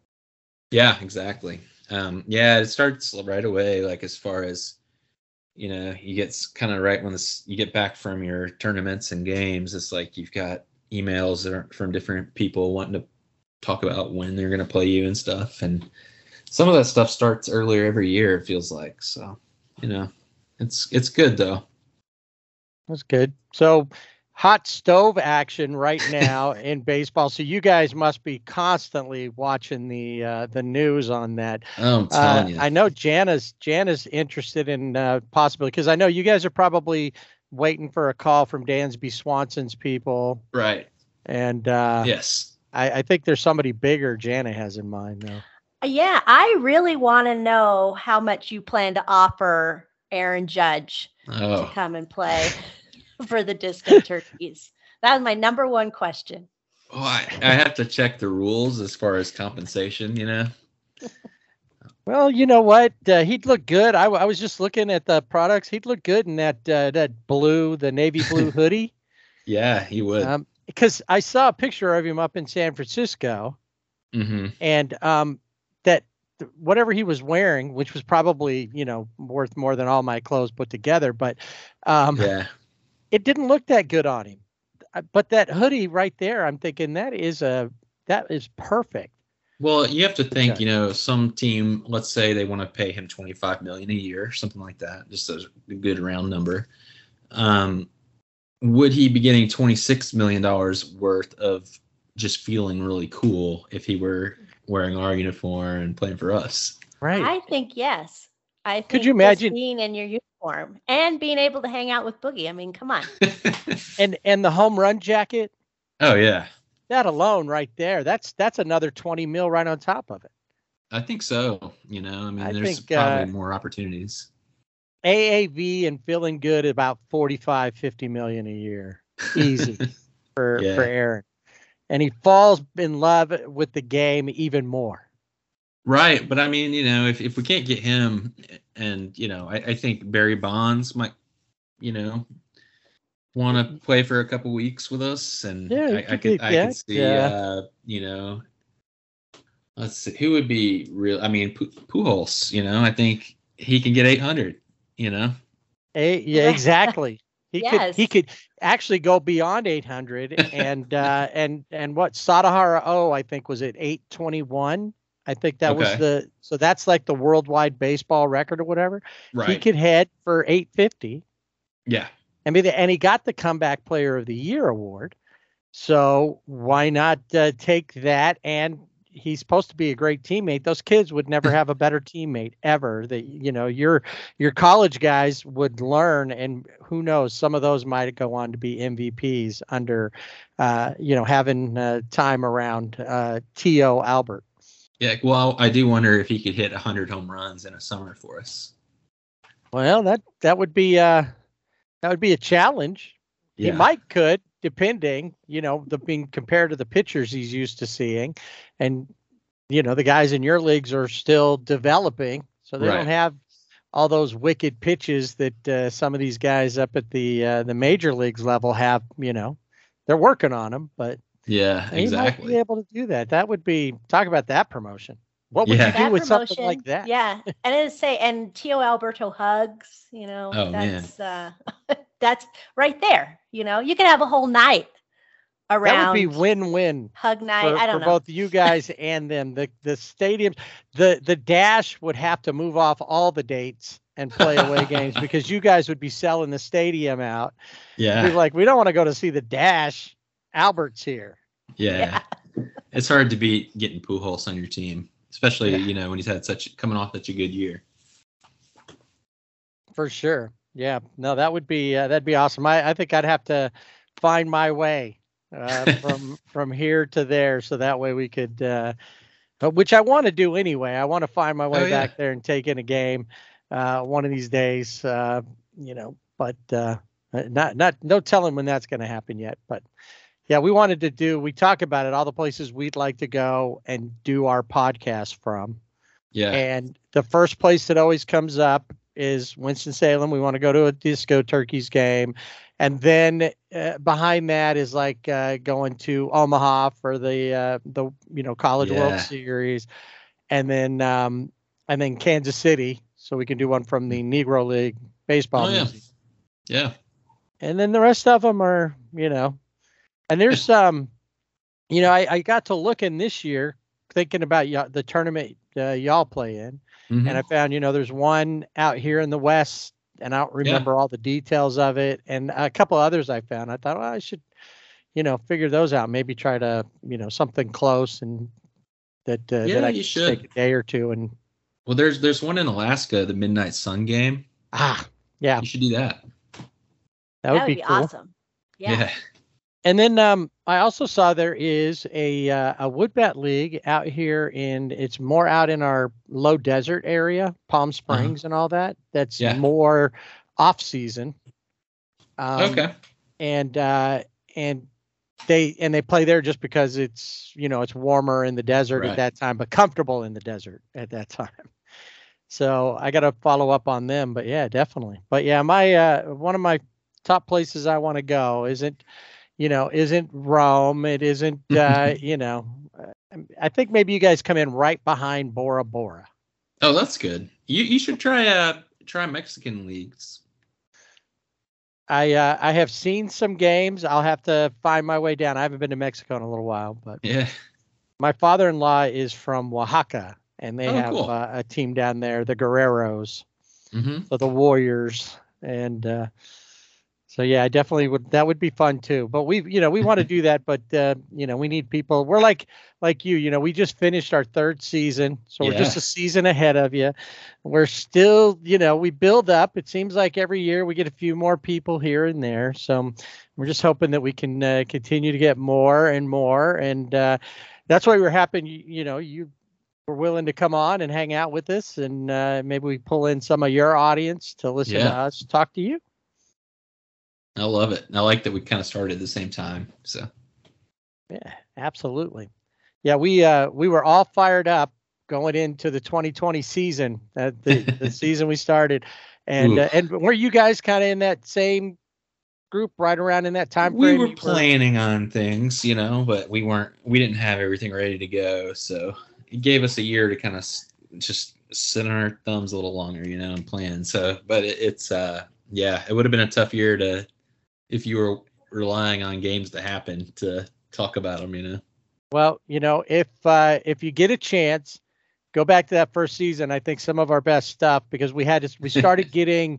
Speaker 4: Yeah, exactly. Yeah, it starts right away. Like as far as you get kind of right when you get back from your tournaments and games, it's like you've got emails that are from different people wanting to talk about when they're going to play you and stuff. And some of that stuff starts earlier every year, it feels like. So, it's good though.
Speaker 3: That's good. So hot stove action right now in baseball. So you guys must be constantly watching the news on that.
Speaker 4: Oh, I'm telling you.
Speaker 3: I know Jana's interested in possibly, because I know you guys are probably waiting for a call from Dansby Swanson's people.
Speaker 4: Right.
Speaker 3: And
Speaker 4: yes,
Speaker 3: I think there's somebody bigger Jana has in mind though.
Speaker 5: Yeah, I really want to know how much you plan to offer Aaron Judge to come and play for the Disco Turkeys. That was my number one question.
Speaker 4: Oh, I have to check the rules as far as compensation,
Speaker 3: Well, you know what? He'd look good. I was just looking at the products. He'd look good in that the navy blue hoodie.
Speaker 4: Yeah, he would.
Speaker 3: Because I saw a picture of him up in San Francisco, and that whatever he was wearing, which was probably worth more than all my clothes put together, but it didn't look that good on him. But that hoodie right there, I'm thinking that is perfect.
Speaker 4: Well, you have to think, some team, let's say they want to pay him $25 million a year, something like that, just a good round number. Would he be getting $26 million worth of just feeling really cool if he were wearing our uniform and playing for us?
Speaker 3: Right.
Speaker 5: I think yes. I think
Speaker 3: Could you imagine
Speaker 5: being in your uniform and being able to hang out with Boogie? I mean, come on.
Speaker 3: and the home run jacket?
Speaker 4: Oh yeah.
Speaker 3: That alone right there, that's another 20 mil right on top of it.
Speaker 4: I think so. There's probably more opportunities.
Speaker 3: AAV and feeling good about 45-50 million a year. Easy for Aaron. And he falls in love with the game even more.
Speaker 4: Right. But I mean, if we can't get him and, I think Barry Bonds might, want to play for a couple weeks with us. And I could see, let's see, who would be real? I mean, Pujols, I think he can get 800, Yeah,
Speaker 3: exactly. He could actually go beyond 800 and what Sadahara I think was at 821. I think that was so that's like the worldwide baseball record or whatever. Right. He could head for 850.
Speaker 4: Yeah.
Speaker 3: I mean, and he got the Comeback Player of the Year award. So why not take that? And he's supposed to be a great teammate. Those kids would never have a better teammate ever. That your college guys would learn, and who knows, some of those might go on to be MVPs under having time around T.O. Albert.
Speaker 4: Yeah, well, I do wonder if he could hit 100 home runs in a summer for us.
Speaker 3: Well, that would be a challenge. Yeah. He could, depending, being compared to the pitchers he's used to seeing. And, the guys in your leagues are still developing. So they don't have all those wicked pitches that some of these guys up at the major leagues level have, they're working on them. But
Speaker 4: yeah, exactly.
Speaker 3: He might be able to do that. That would be, talk about that promotion. What would you do with something like that?
Speaker 5: Yeah. And Tio Alberto hugs, that's right there. You can have a whole night around.
Speaker 3: That would be win-win.
Speaker 5: Hug night. I don't know.
Speaker 3: For both you guys and them. The stadium, the Dash would have to move off all the dates and play away games because you guys would be selling the stadium out.
Speaker 4: Yeah.
Speaker 3: Be like, we don't want to go to see the Dash. Albert's here.
Speaker 4: Yeah. It's hard to beat getting Pujols on your team. Especially, when he's had coming off such a good year. For sure. Yeah. No, that'd be awesome. I think I'd have to find my way from here to there. So that way we could, which I want to do anyway. I want to find my way back there and take in a game one of these days, but no telling when that's going to happen yet. But yeah, we talk about it, all the places we'd like to go and do our podcast from. Yeah. And the first place that always comes up is Winston-Salem. We want to go to a Disco Turkeys game. And then behind that is like going to Omaha for the College World Series.
Speaker 3: and then Kansas City, so we can do one from the Negro League Baseball
Speaker 4: Oh, yeah.
Speaker 3: Museum.
Speaker 4: Yeah.
Speaker 3: And then the rest of them are, and there's I got to looking this year thinking about the tournament y'all play in,
Speaker 4: Mhm.
Speaker 3: and I found, there's one out here in the West, and I don't remember all the details of it, and a couple others I found. I thought, well, I should, figure those out, maybe try to, something close and that I
Speaker 4: you
Speaker 3: could
Speaker 4: should.
Speaker 3: take a day or two and
Speaker 4: Well, there's one in Alaska, the Midnight Sun game.
Speaker 3: yeah,
Speaker 4: You should do that.
Speaker 3: that would be cool.
Speaker 5: awesome. Yeah.
Speaker 3: And then I also saw there is a wood bat league out here it's more out in our low desert area, Palm Springs and all that. That's more off season.
Speaker 4: Okay.
Speaker 3: And they play there just because it's it's warmer in the desert at that time, but comfortable in the desert at that time. So I got to follow up on them, but yeah, definitely. But yeah, my one of my top places I want to go isn't Rome. It isn't I think maybe you guys come in right behind Bora Bora.
Speaker 4: Oh, that's good. You should try Mexican leagues.
Speaker 3: I have seen some games. I'll have to find my way down. I haven't been to Mexico in a little while, but
Speaker 4: yeah.
Speaker 3: My father-in-law is from Oaxaca, and they have
Speaker 4: cool.
Speaker 3: A team down there, the Guerreros, so the Warriors, and so yeah, I definitely would. That would be fun too. But we want to do that, but we need people. We're like you. We just finished our third season, so we're just a season ahead of you. We're still, we build up. It seems like every year we get a few more people here and there. So we're just hoping that we can continue to get more and more, and that's why we're happy. You were willing to come on and hang out with us, and maybe we pull in some of your audience to listen to us talk to you.
Speaker 4: I love it. I like that we kind of started at the same time. So
Speaker 3: yeah, absolutely. Yeah, we were all fired up going into the 2020 season, the season we started, and were you guys kind of in that same group right around in that time frame?
Speaker 4: We were planning on things, but we didn't have everything ready to go. So it gave us a year to kind of just sit on our thumbs a little longer, and plan. So, but it would have been a tough year if you were relying on games to happen to talk about them,
Speaker 3: Well, if you get a chance, go back to that first season. I think some of our best stuff, because we started getting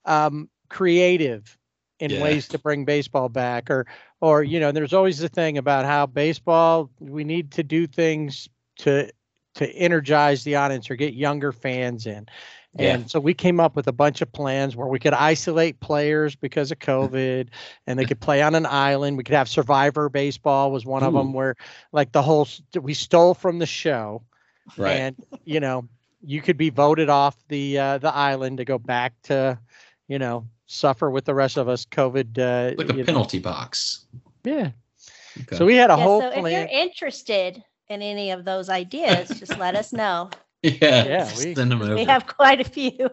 Speaker 3: creative in ways to bring baseball back, or there's always the thing about how baseball, we need to do things to energize the audience or get younger fans in. And so we came up with a bunch of plans where we could isolate players because of COVID, and they could play on an island. We could have Survivor Baseball was one of them, where like we stole from the show, and you could be voted off the island to go back to, suffer with the rest of us COVID.
Speaker 4: Like a penalty box.
Speaker 3: Yeah. Okay. So we had a whole
Speaker 5: plan. So if you're interested in any of those ideas, just let us know.
Speaker 4: Yeah, send them over.
Speaker 5: We have quite a few.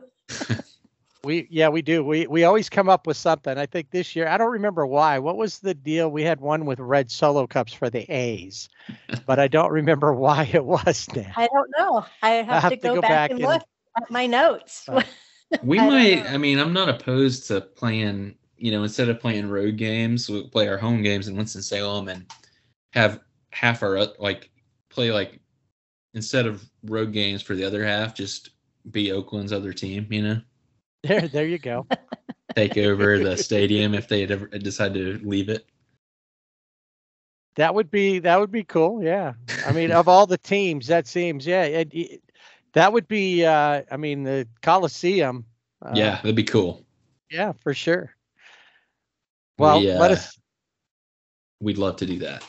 Speaker 3: We do. We always come up with something. I think this year, I don't remember why. What was the deal? We had one with red Solo cups for the A's, but I don't remember why it was now.
Speaker 5: I don't know. I have to go back and look at my notes.
Speaker 4: We might. I mean, I'm not opposed to playing. Instead of playing road games, we'll play our home games in Winston-Salem and have half our play instead of road games for the other half, just be Oakland's other team,
Speaker 3: There you go.
Speaker 4: Take over the stadium if they had ever decided to leave it.
Speaker 3: That would be cool. Yeah. I mean, of all the teams, that seems, that would be, the Coliseum.
Speaker 4: That'd be cool.
Speaker 3: Yeah, for sure. Well,
Speaker 4: we'd love to do that.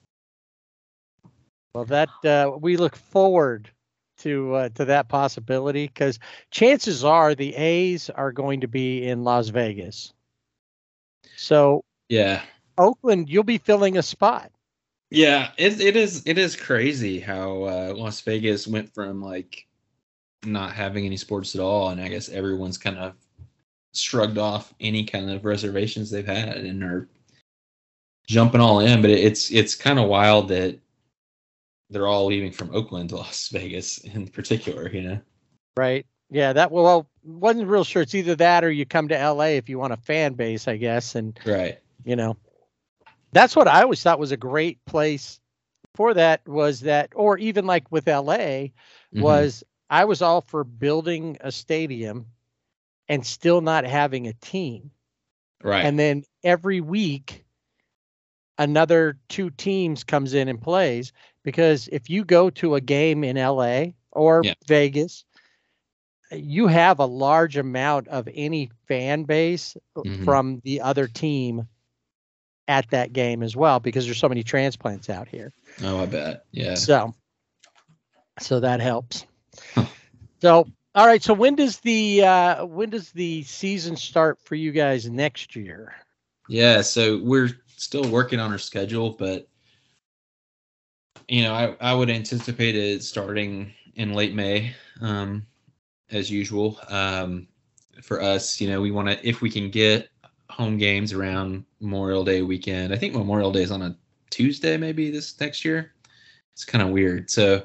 Speaker 3: Well, that we look forward to that possibility, because chances are the A's are going to be in Las Vegas. So Oakland, you'll be filling a spot.
Speaker 4: Yeah, it is crazy how Las Vegas went from not having any sports at all, and I guess everyone's kind of shrugged off any kind of reservations they've had and are jumping all in. But it's kind of wild that they're all leaving from Oakland to Las Vegas in particular, you know?
Speaker 3: Right. Yeah, that well, wasn't real sure. It's either that or you come to LA if you want a fan base, I guess. And,
Speaker 4: Right.
Speaker 3: you know, that's what I always thought was a great place for that was that, or even like with LA, was I was all for building a stadium and still not having a team.
Speaker 4: Right.
Speaker 3: And then every week, another 2 teams comes in and plays, because if you go to a game in LA or Vegas, you have a large amount of any fan base from the other team at that game as well, because there's so many transplants out here.
Speaker 4: Oh, I bet. Yeah.
Speaker 3: So that helps. So, all right. So when does the season start for you guys next year?
Speaker 4: Yeah. So we're still working on our schedule, but you know, I would anticipate it starting in late May, as usual. For us, you know, we want to, if we can get home games around Memorial Day weekend. I think Memorial Day is on a Tuesday, maybe this next year. It's kind of weird. So,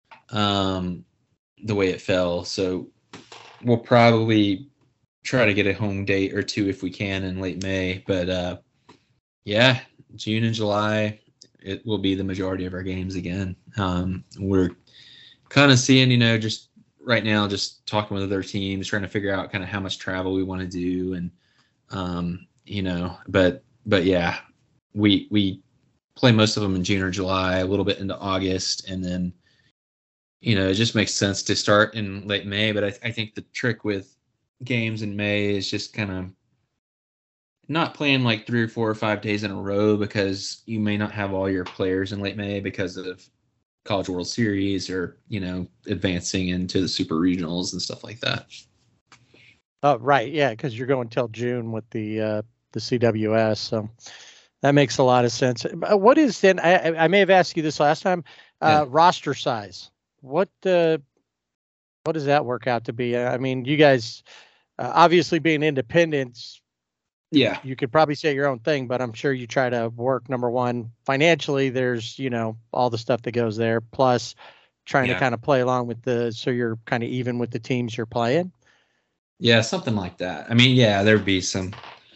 Speaker 4: the way it fell. So we'll probably try to get a home date or 2 if we can in late May. But, yeah, June and July, it will be the majority of our games again. We're kind of seeing, you know, just right now, just talking with other teams, trying to figure out kind of how much travel we want to do. And, you know, but yeah, we play most of them in June or July, a little bit into August. And then, you know, it just makes sense to start in late May. But I think the trick with games in May is just kind of not playing like 3 or 4 or 5 days in a row, because you may not have all your players in late May because of College World Series or, you know, advancing into the super regionals and stuff like that.
Speaker 3: Oh, right. Yeah. Cause you're going till June with the CWS. So that makes a lot of sense. What is then, I may have asked you this last time, roster size. What does that work out to be? I mean, you guys, obviously being independents, you could probably say your own thing, but I'm sure you try to work, number one, financially. There's, you know, all the stuff that goes there, plus trying to kind of play along with so you're kind of even with the teams you're playing.
Speaker 4: Yeah, something like that. I mean, yeah, there'd be some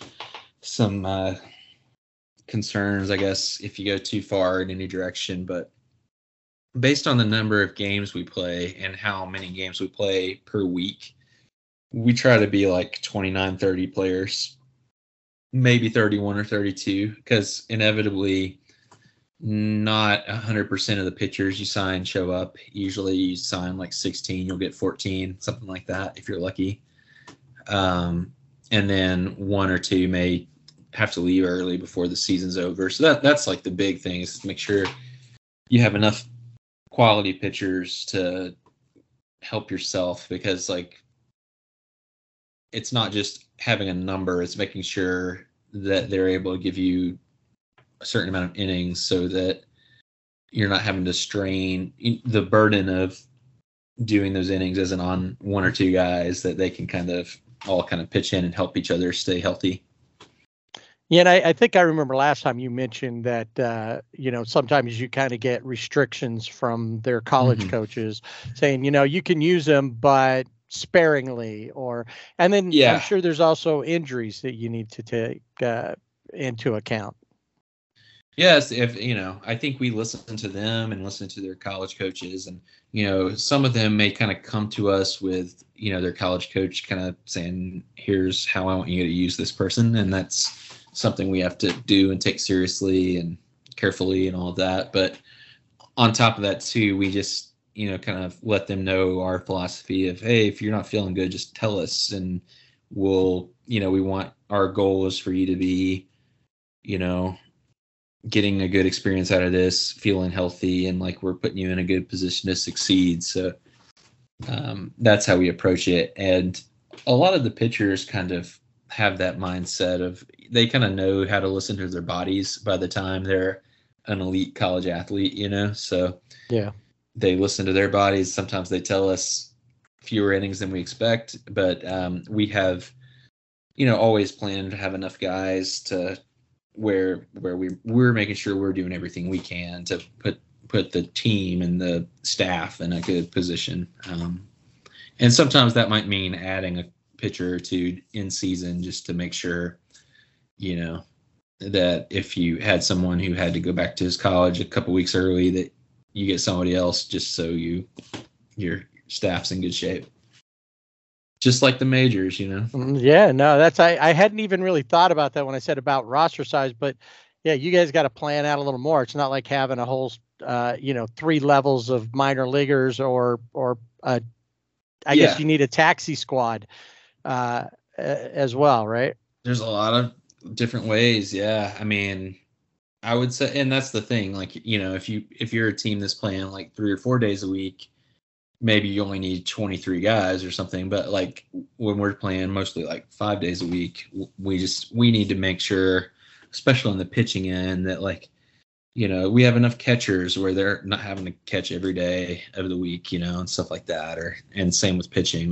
Speaker 4: concerns, I guess, if you go too far in any direction, but based on the number of games we play and how many games we play per week, we try to be like 29, 30 players, maybe 31 or 32, because inevitably not 100% of the pitchers you sign show up. Usually you sign like 16, you'll get 14, something like that if you're lucky. And then 1 or 2 may have to leave early before the season's over. So that's like the big thing, is to make sure you have enough quality pitchers to help yourself, because like it's not just having a number, it's making sure that they're able to give you a certain amount of innings so that you're not having to strain. The burden of doing those innings isn't on 1 or 2 guys, that they can kind of all kind of pitch in and help each other stay healthy.
Speaker 3: Yeah, and I think I remember last time you mentioned that, you know, sometimes you kind of get restrictions from their college coaches saying, you know, you can use them, but sparingly, and then I'm sure there's also injuries that you need to take into account.
Speaker 4: Yes, if you know, I think we listen to them and listen to their college coaches, and you know, some of them may kind of come to us with, you know, their college coach kind of saying, "Here's how I want you to use this person," and that's something we have to do and take seriously and carefully and all of that. But on top of that too, we just, you know, kind of let them know our philosophy of, hey, if you're not feeling good, just tell us, and we'll, you know, our goal is for you to be, you know, getting a good experience out of this, feeling healthy, and like we're putting you in a good position to succeed. So that's how we approach it. And a lot of the pitchers kind of have that mindset of, they kind of know how to listen to their bodies by the time they're an elite college athlete, you know? So
Speaker 3: yeah,
Speaker 4: they listen to their bodies. Sometimes they tell us fewer innings than we expect, but we have, you know, always planned to have enough guys to where we're making sure we're doing everything we can to put put the team and the staff in a good position. And sometimes that might mean adding a pitcher or two in season just to make sure, you know, that if you had someone who had to go back to his college a couple weeks early, that you get somebody else just so your staff's in good shape. Just like the majors, you know?
Speaker 3: Yeah, no, I hadn't even really thought about that when I said about roster size, but yeah, you guys got to plan out a little more. It's not like having a whole, 3 levels of minor leaguers or I guess you need a taxi squad as well, right?
Speaker 4: There's a lot of different ways. Yeah. I mean, I would say, and that's the thing, like, you know, if you're a team that's playing like 3 or 4 days a week, maybe you only need 23 guys or something. But like when we're playing mostly like 5 days a week, we need to make sure, especially on the pitching end, that like, you know, we have enough catchers where they're not having to catch every day of the week, you know, and stuff like that. And same with pitching.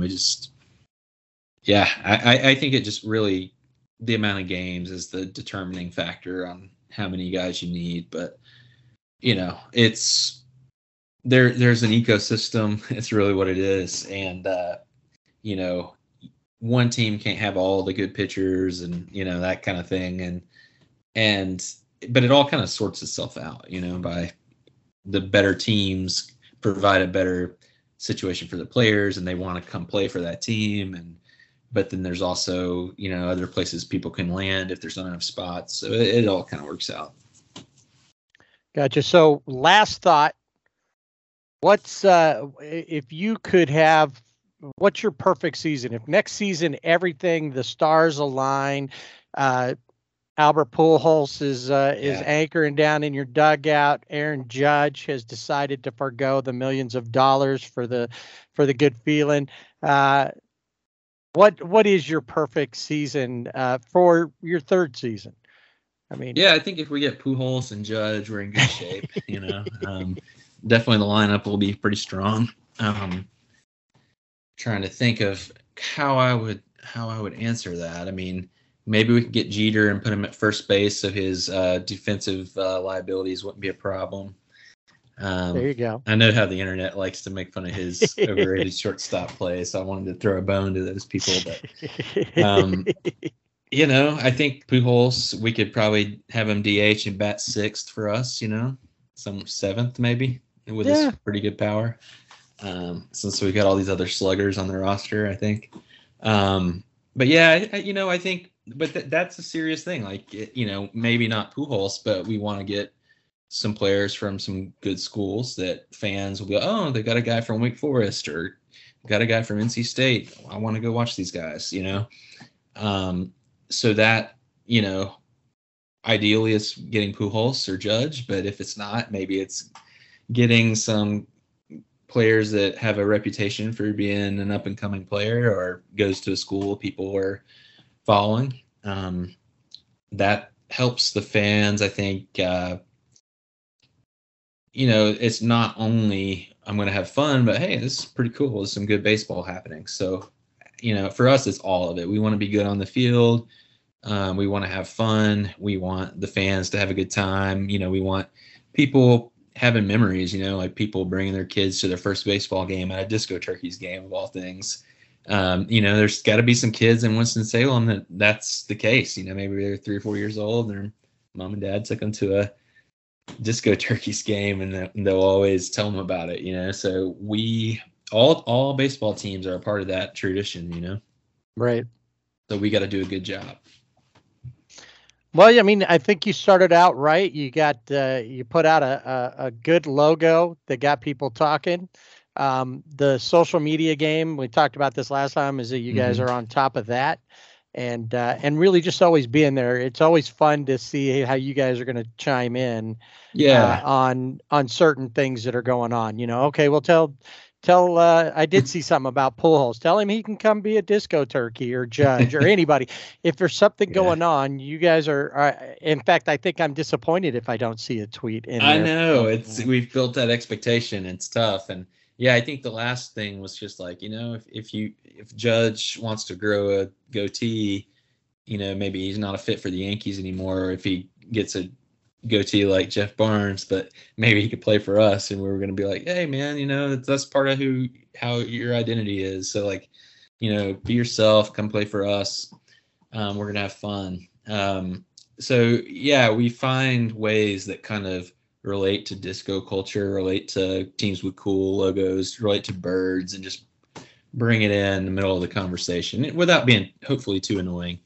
Speaker 4: I think it just really, the amount of games is the determining factor on how many guys you need. But, you know, there's an ecosystem. It's really what it is. And, you know, one team can't have all the good pitchers and, you know, that kind of thing. But it all kind of sorts itself out, you know, by the better teams provide a better situation for the players and they want to come play for that team. But then there's also, you know, other places people can land if there's not enough spots. So it all kind of works out.
Speaker 3: Gotcha. So last thought, if you could have, what's your perfect season? If next season, the stars align, Albert Pujols is anchoring down in your dugout. Aaron Judge has decided to forgo the millions of dollars for the good feeling. What is your perfect season for your third season? I mean,
Speaker 4: yeah, I think if we get Pujols and Judge, we're in good shape. You know, definitely the lineup will be pretty strong. Trying to think of how I would answer that. I mean, maybe we could get Jeter and put him at first base, so his defensive liabilities wouldn't be a problem.
Speaker 3: There you go.
Speaker 4: I know how the internet likes to make fun of his overrated shortstop play, so I wanted to throw a bone to those people. But you know, I think Pujols, we could probably have him DH and bat 6th for us. You know, some 7th maybe with his pretty good power. Since we got all these other sluggers on the roster, I think. But yeah, I think. But that's a serious thing. Like, you know, maybe not Pujols, but we want to get some players from some good schools that fans will go, oh, they got a guy from Wake Forest or got a guy from NC State. I want to go watch these guys, you know. So that, you know, ideally it's getting Pujols or Judge, but if it's not, maybe it's getting some players that have a reputation for being an up-and-coming player or goes to a school people are following. That helps the fans, I think. You know, it's not only I'm going to have fun, but hey, this is pretty cool. There's some good baseball happening. So, you know, for us, it's all of it. We want to be good on the field. We want to have fun. We want the fans to have a good time. You know, we want people having memories, you know, like people bringing their kids to their first baseball game at a Disco Turkeys game of all things. You know, there's got to be some kids in Winston-Salem that's the case. You know, maybe they're 3 or 4 years old and their mom and dad took them to a Disco Turkeys game and they'll always tell them about it, you know. So all baseball teams are a part of that tradition, you know.
Speaker 3: Right.
Speaker 4: So we got to do a good job.
Speaker 3: Well, I mean, I think you started out right. You got you put out a good logo that got people talking. The social media game, we talked about this last time, is that you guys are on top of that, and really just always being there. It's always fun to see how you guys are going to chime in, on certain things that are going on. You know, okay, well, tell. I did see something about Pujols. Tell him he can come be a Disco Turkey or Judge or anybody. If there's something going on, you guys are. In fact, I think I'm disappointed if I don't see a tweet in there.
Speaker 4: I know we've built that expectation. It's tough, and yeah, I think the last thing was just like, you know, if Judge wants to grow a goatee, you know, maybe he's not a fit for the Yankees anymore. Or if he gets a goatee like Jeff Barnes, but maybe he could play for us. And we were going to be like, hey man, that's part of how your identity is. So like, be yourself, come play for us. We're going to have fun. So yeah, we find ways that kind of relate to disco culture, relate to teams with cool logos, relate to birds, and just bring it in the middle of the conversation without being hopefully too annoying.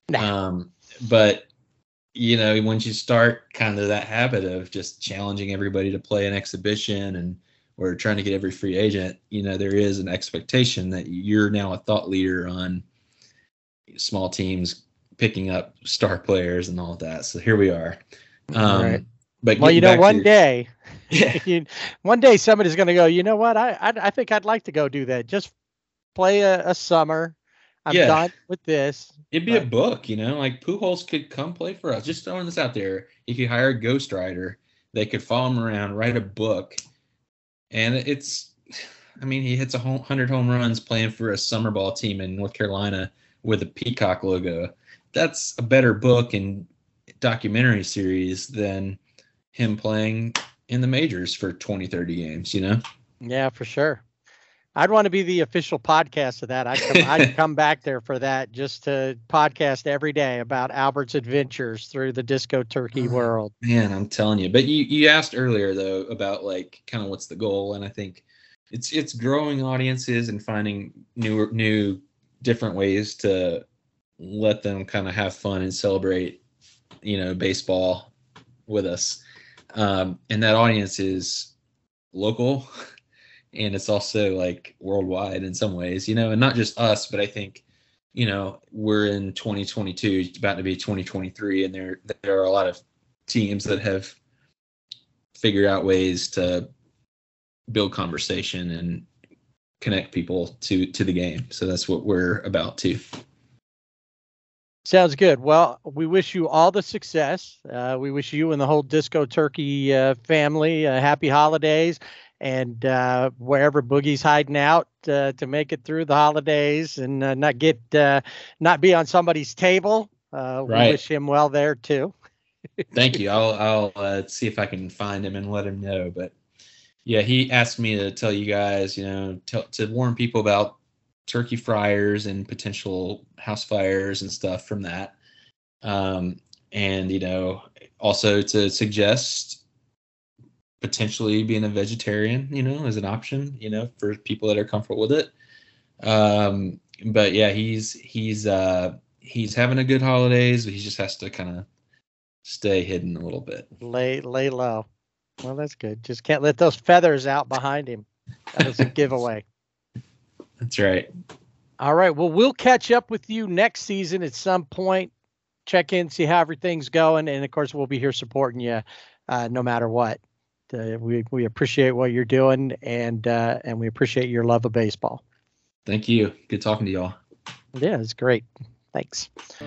Speaker 4: But once you start kind of that habit of just challenging everybody to play an exhibition and we're trying to get every free agent, there is an expectation that you're now a thought leader on small teams picking up star players and all of that. So here we are.
Speaker 3: Right.
Speaker 4: But
Speaker 3: one day,
Speaker 4: yeah.
Speaker 3: one day somebody's going to go, you know what? I think I'd like to go do that. Just play a summer. I'm done with this.
Speaker 4: It'd be a book, like Pujols could come play for us. Just throwing this out there. If you hire a ghostwriter, they could follow him around, write a book. And he hits 100 home runs playing for a summer ball team in North Carolina with a peacock logo. That's a better book and documentary series than him playing in the majors for 20, 30 games,
Speaker 3: Yeah, for sure. I'd want to be the official podcast of that. I'd come back there for that, just to podcast every day about Albert's adventures through the disco turkey world.
Speaker 4: Man, I'm telling you. But you asked earlier though about like kind of what's the goal, and I think it's growing audiences and finding new different ways to let them kind of have fun and celebrate, baseball with us. And that audience is local. And it's also like worldwide in some ways, and not just us, but I think, we're in 2022, it's about to be 2023. And there are a lot of teams that have figured out ways to build conversation and connect people to the game. So that's what we're about too.
Speaker 3: Sounds good. Well, we wish you all the success. We wish you and the whole Disco Turkey family happy holidays. And wherever Boogie's hiding out to make it through the holidays and not be on somebody's table.
Speaker 4: Right.
Speaker 3: We wish him well there too.
Speaker 4: Thank you. I'll see if I can find him and let him know. But yeah, he asked me to tell you guys, to warn people about turkey fryers and potential house fires and stuff from that. And also to suggest potentially being a vegetarian, as an option, for people that are comfortable with it. But yeah, he's having a good holidays. He just has to kind of stay hidden a little bit.
Speaker 3: Lay low. Well, that's good. Just can't let those feathers out behind him. That was a giveaway.
Speaker 4: That's right.
Speaker 3: All right. Well, we'll catch up with you next season at some point. Check in, see how everything's going. And of course, we'll be here supporting you no matter what. We appreciate what you're doing, and we appreciate your love of baseball.
Speaker 4: Thank you. Good talking to y'all.
Speaker 3: Yeah, it's great. Thanks.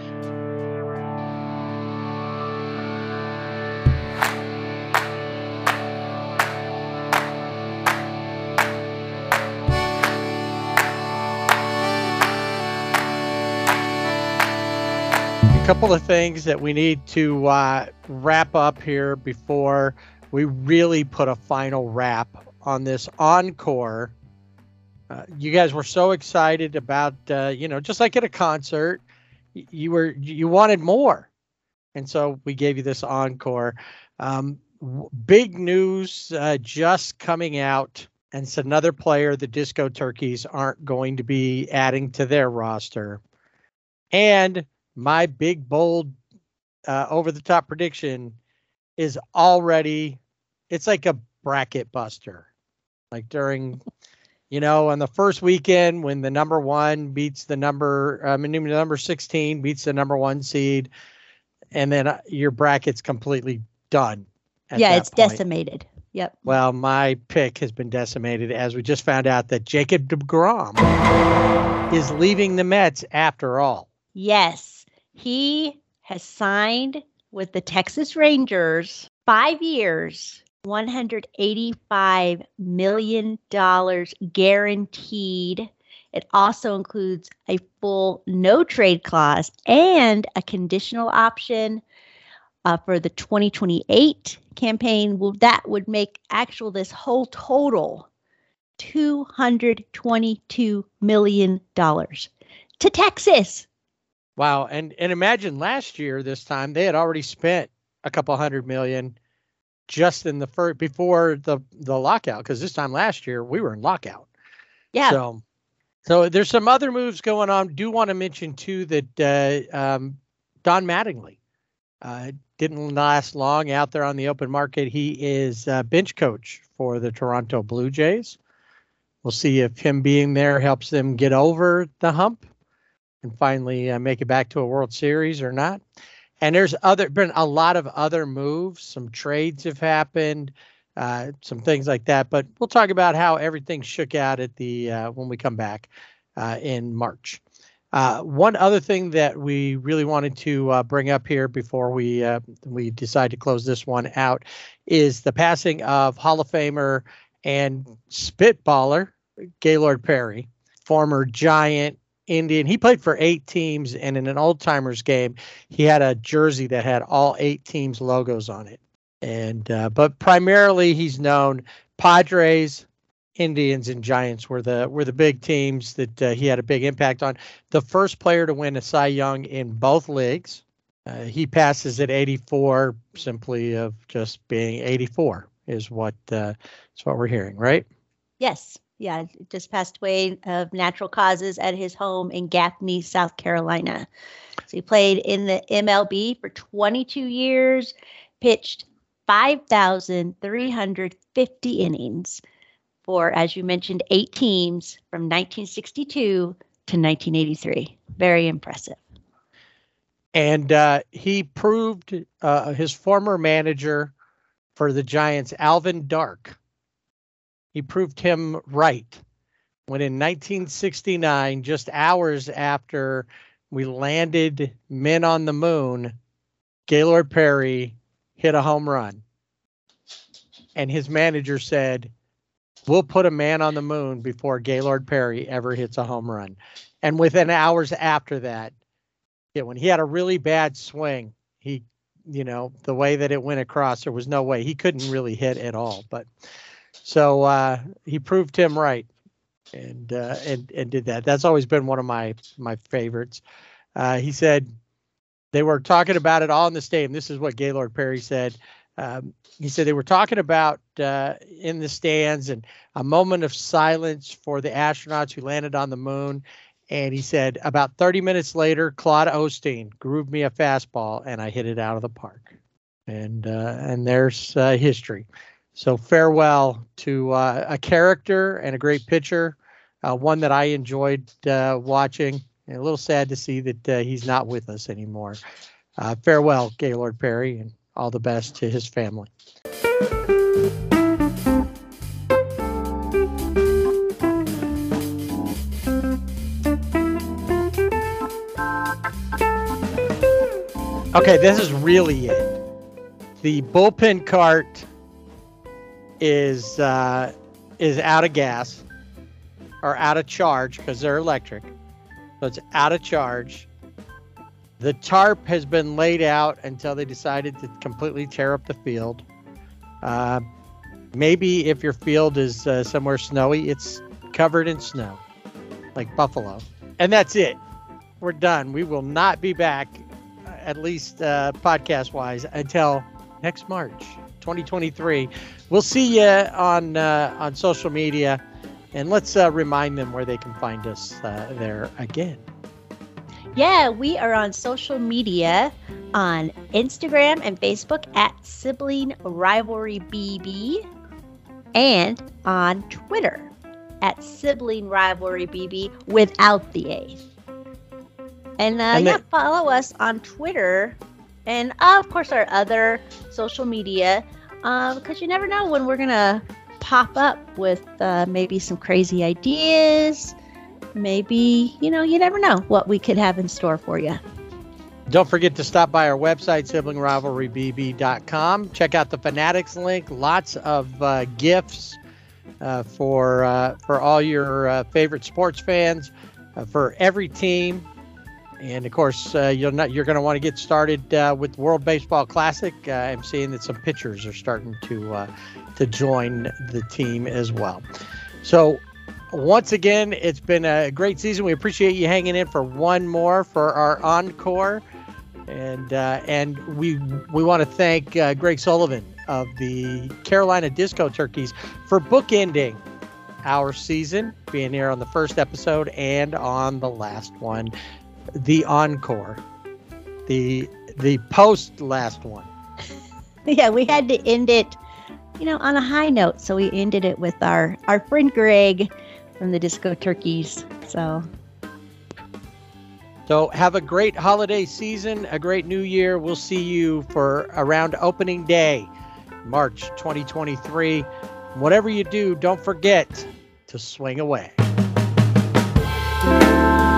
Speaker 3: A couple of things that we need to wrap up here before we really put a final wrap on this encore. You guys were so excited about, just like at a concert, you wanted more. And so we gave you this encore. Big news just coming out. And it's another player the Disco Turkeys aren't going to be adding to their roster. And my big, bold, over-the-top prediction is already... It's like a bracket buster, like during, on the first weekend when the number 1 beats the number 16 beats the number 1 seed, and then your bracket's completely done.
Speaker 5: Yeah, it's decimated. Yep.
Speaker 3: Well, my pick has been decimated as we just found out that Jacob deGrom is leaving the Mets after all.
Speaker 5: Yes, he has signed with the Texas Rangers 5 years. $185 million guaranteed. It also includes a full no trade clause and a conditional option for the 2028 campaign. That would make this whole total $222 million to Texas.
Speaker 3: Wow. And imagine last year, this time, they had already spent a couple $100 million just in the before the lockout, because this time last year we were in lockout.
Speaker 5: Yeah.
Speaker 3: So there's some other moves going on. Do want to mention too that Don Mattingly didn't last long out there on the open market. He is bench coach for the Toronto Blue Jays. We'll see if him being there helps them get over the hump and finally make it back to a World Series or not. And there's been a lot of other moves. Some trades have happened, some things like that. But we'll talk about how everything shook out at the when we come back in March. One other thing that we really wanted to bring up here before we decide to close this one out is the passing of Hall of Famer and spitballer Gaylord Perry, former Giant, Indian. He played for 8 teams, and in an old timers game, he had a jersey that had all 8 teams' logos on it. And but primarily, he's known Padres, Indians, and Giants were the big teams that he had a big impact on. The first player to win a Cy Young in both leagues. He passes at 84, simply of just being 84 is what we're hearing, right?
Speaker 5: Yes. Yeah, just passed away of natural causes at his home in Gaffney, South Carolina. So he played in the MLB for 22 years, pitched 5,350 innings for, as you mentioned, 8 teams from 1962 to 1983. Very impressive.
Speaker 3: And he proved his former manager for the Giants, Alvin Dark. He proved him right when in 1969, just hours after we landed men on the moon, Gaylord Perry hit a home run. And his manager said, "We'll put a man on the moon before Gaylord Perry ever hits a home run." And within hours after that, when he had a really bad swing, the way that it went across, there was no way. He couldn't really hit at all. But so he proved him right and did that. That's always been one of my favorites. He said they were talking about it all in the stadium. This is what Gaylord Perry said. He said they were talking about in the stands and a moment of silence for the astronauts who landed on the moon. And he said about 30 minutes later, Claude Osteen grooved me a fastball and I hit it out of the park. And there's history. So farewell to a character and a great pitcher, one that I enjoyed watching. And a little sad to see that he's not with us anymore. Farewell, Gaylord Perry, and all the best to his family. Okay, this is really it. The bullpen cart is out of gas or out of charge because they're electric. So it's out of charge. The tarp has been laid out until they decided to completely tear up the field. Maybe if your field is somewhere snowy, it's covered in snow, like Buffalo. And that's it. We're done. We will not be back, at least podcast-wise, until next March, 2023. We'll see you on social media, and let's remind them where they can find us there again.
Speaker 5: Yeah, we are on social media on Instagram and Facebook at Sibling Rivalry BB, and on Twitter at Sibling Rivalry BB without the A. And follow us on Twitter and of course our other social media, because you never know when we're gonna pop up with maybe some crazy ideas. Maybe, you never know what we could have in store for you.
Speaker 3: Don't forget to stop by our website, siblingrivalrybb.com. Check out the Fanatics link. Lots of gifts for all your favorite sports fans, for every team. And of course, you're going to want to get started with World Baseball Classic. I'm seeing that some pitchers are starting to join the team as well. So once again, it's been a great season. We appreciate you hanging in for one more for our encore. And we want to thank Greg Sullivan of the Carolina Disco Turkeys for bookending our season, being here on the first episode and on the last one, the encore, the post last one.
Speaker 6: Yeah, we had to end it, on a high note. So we ended it with our friend Greg from the Disco Turkeys. So
Speaker 3: have a great holiday season, a great new year. We'll see you for around opening day, March 2023. Whatever you do, don't forget to swing away.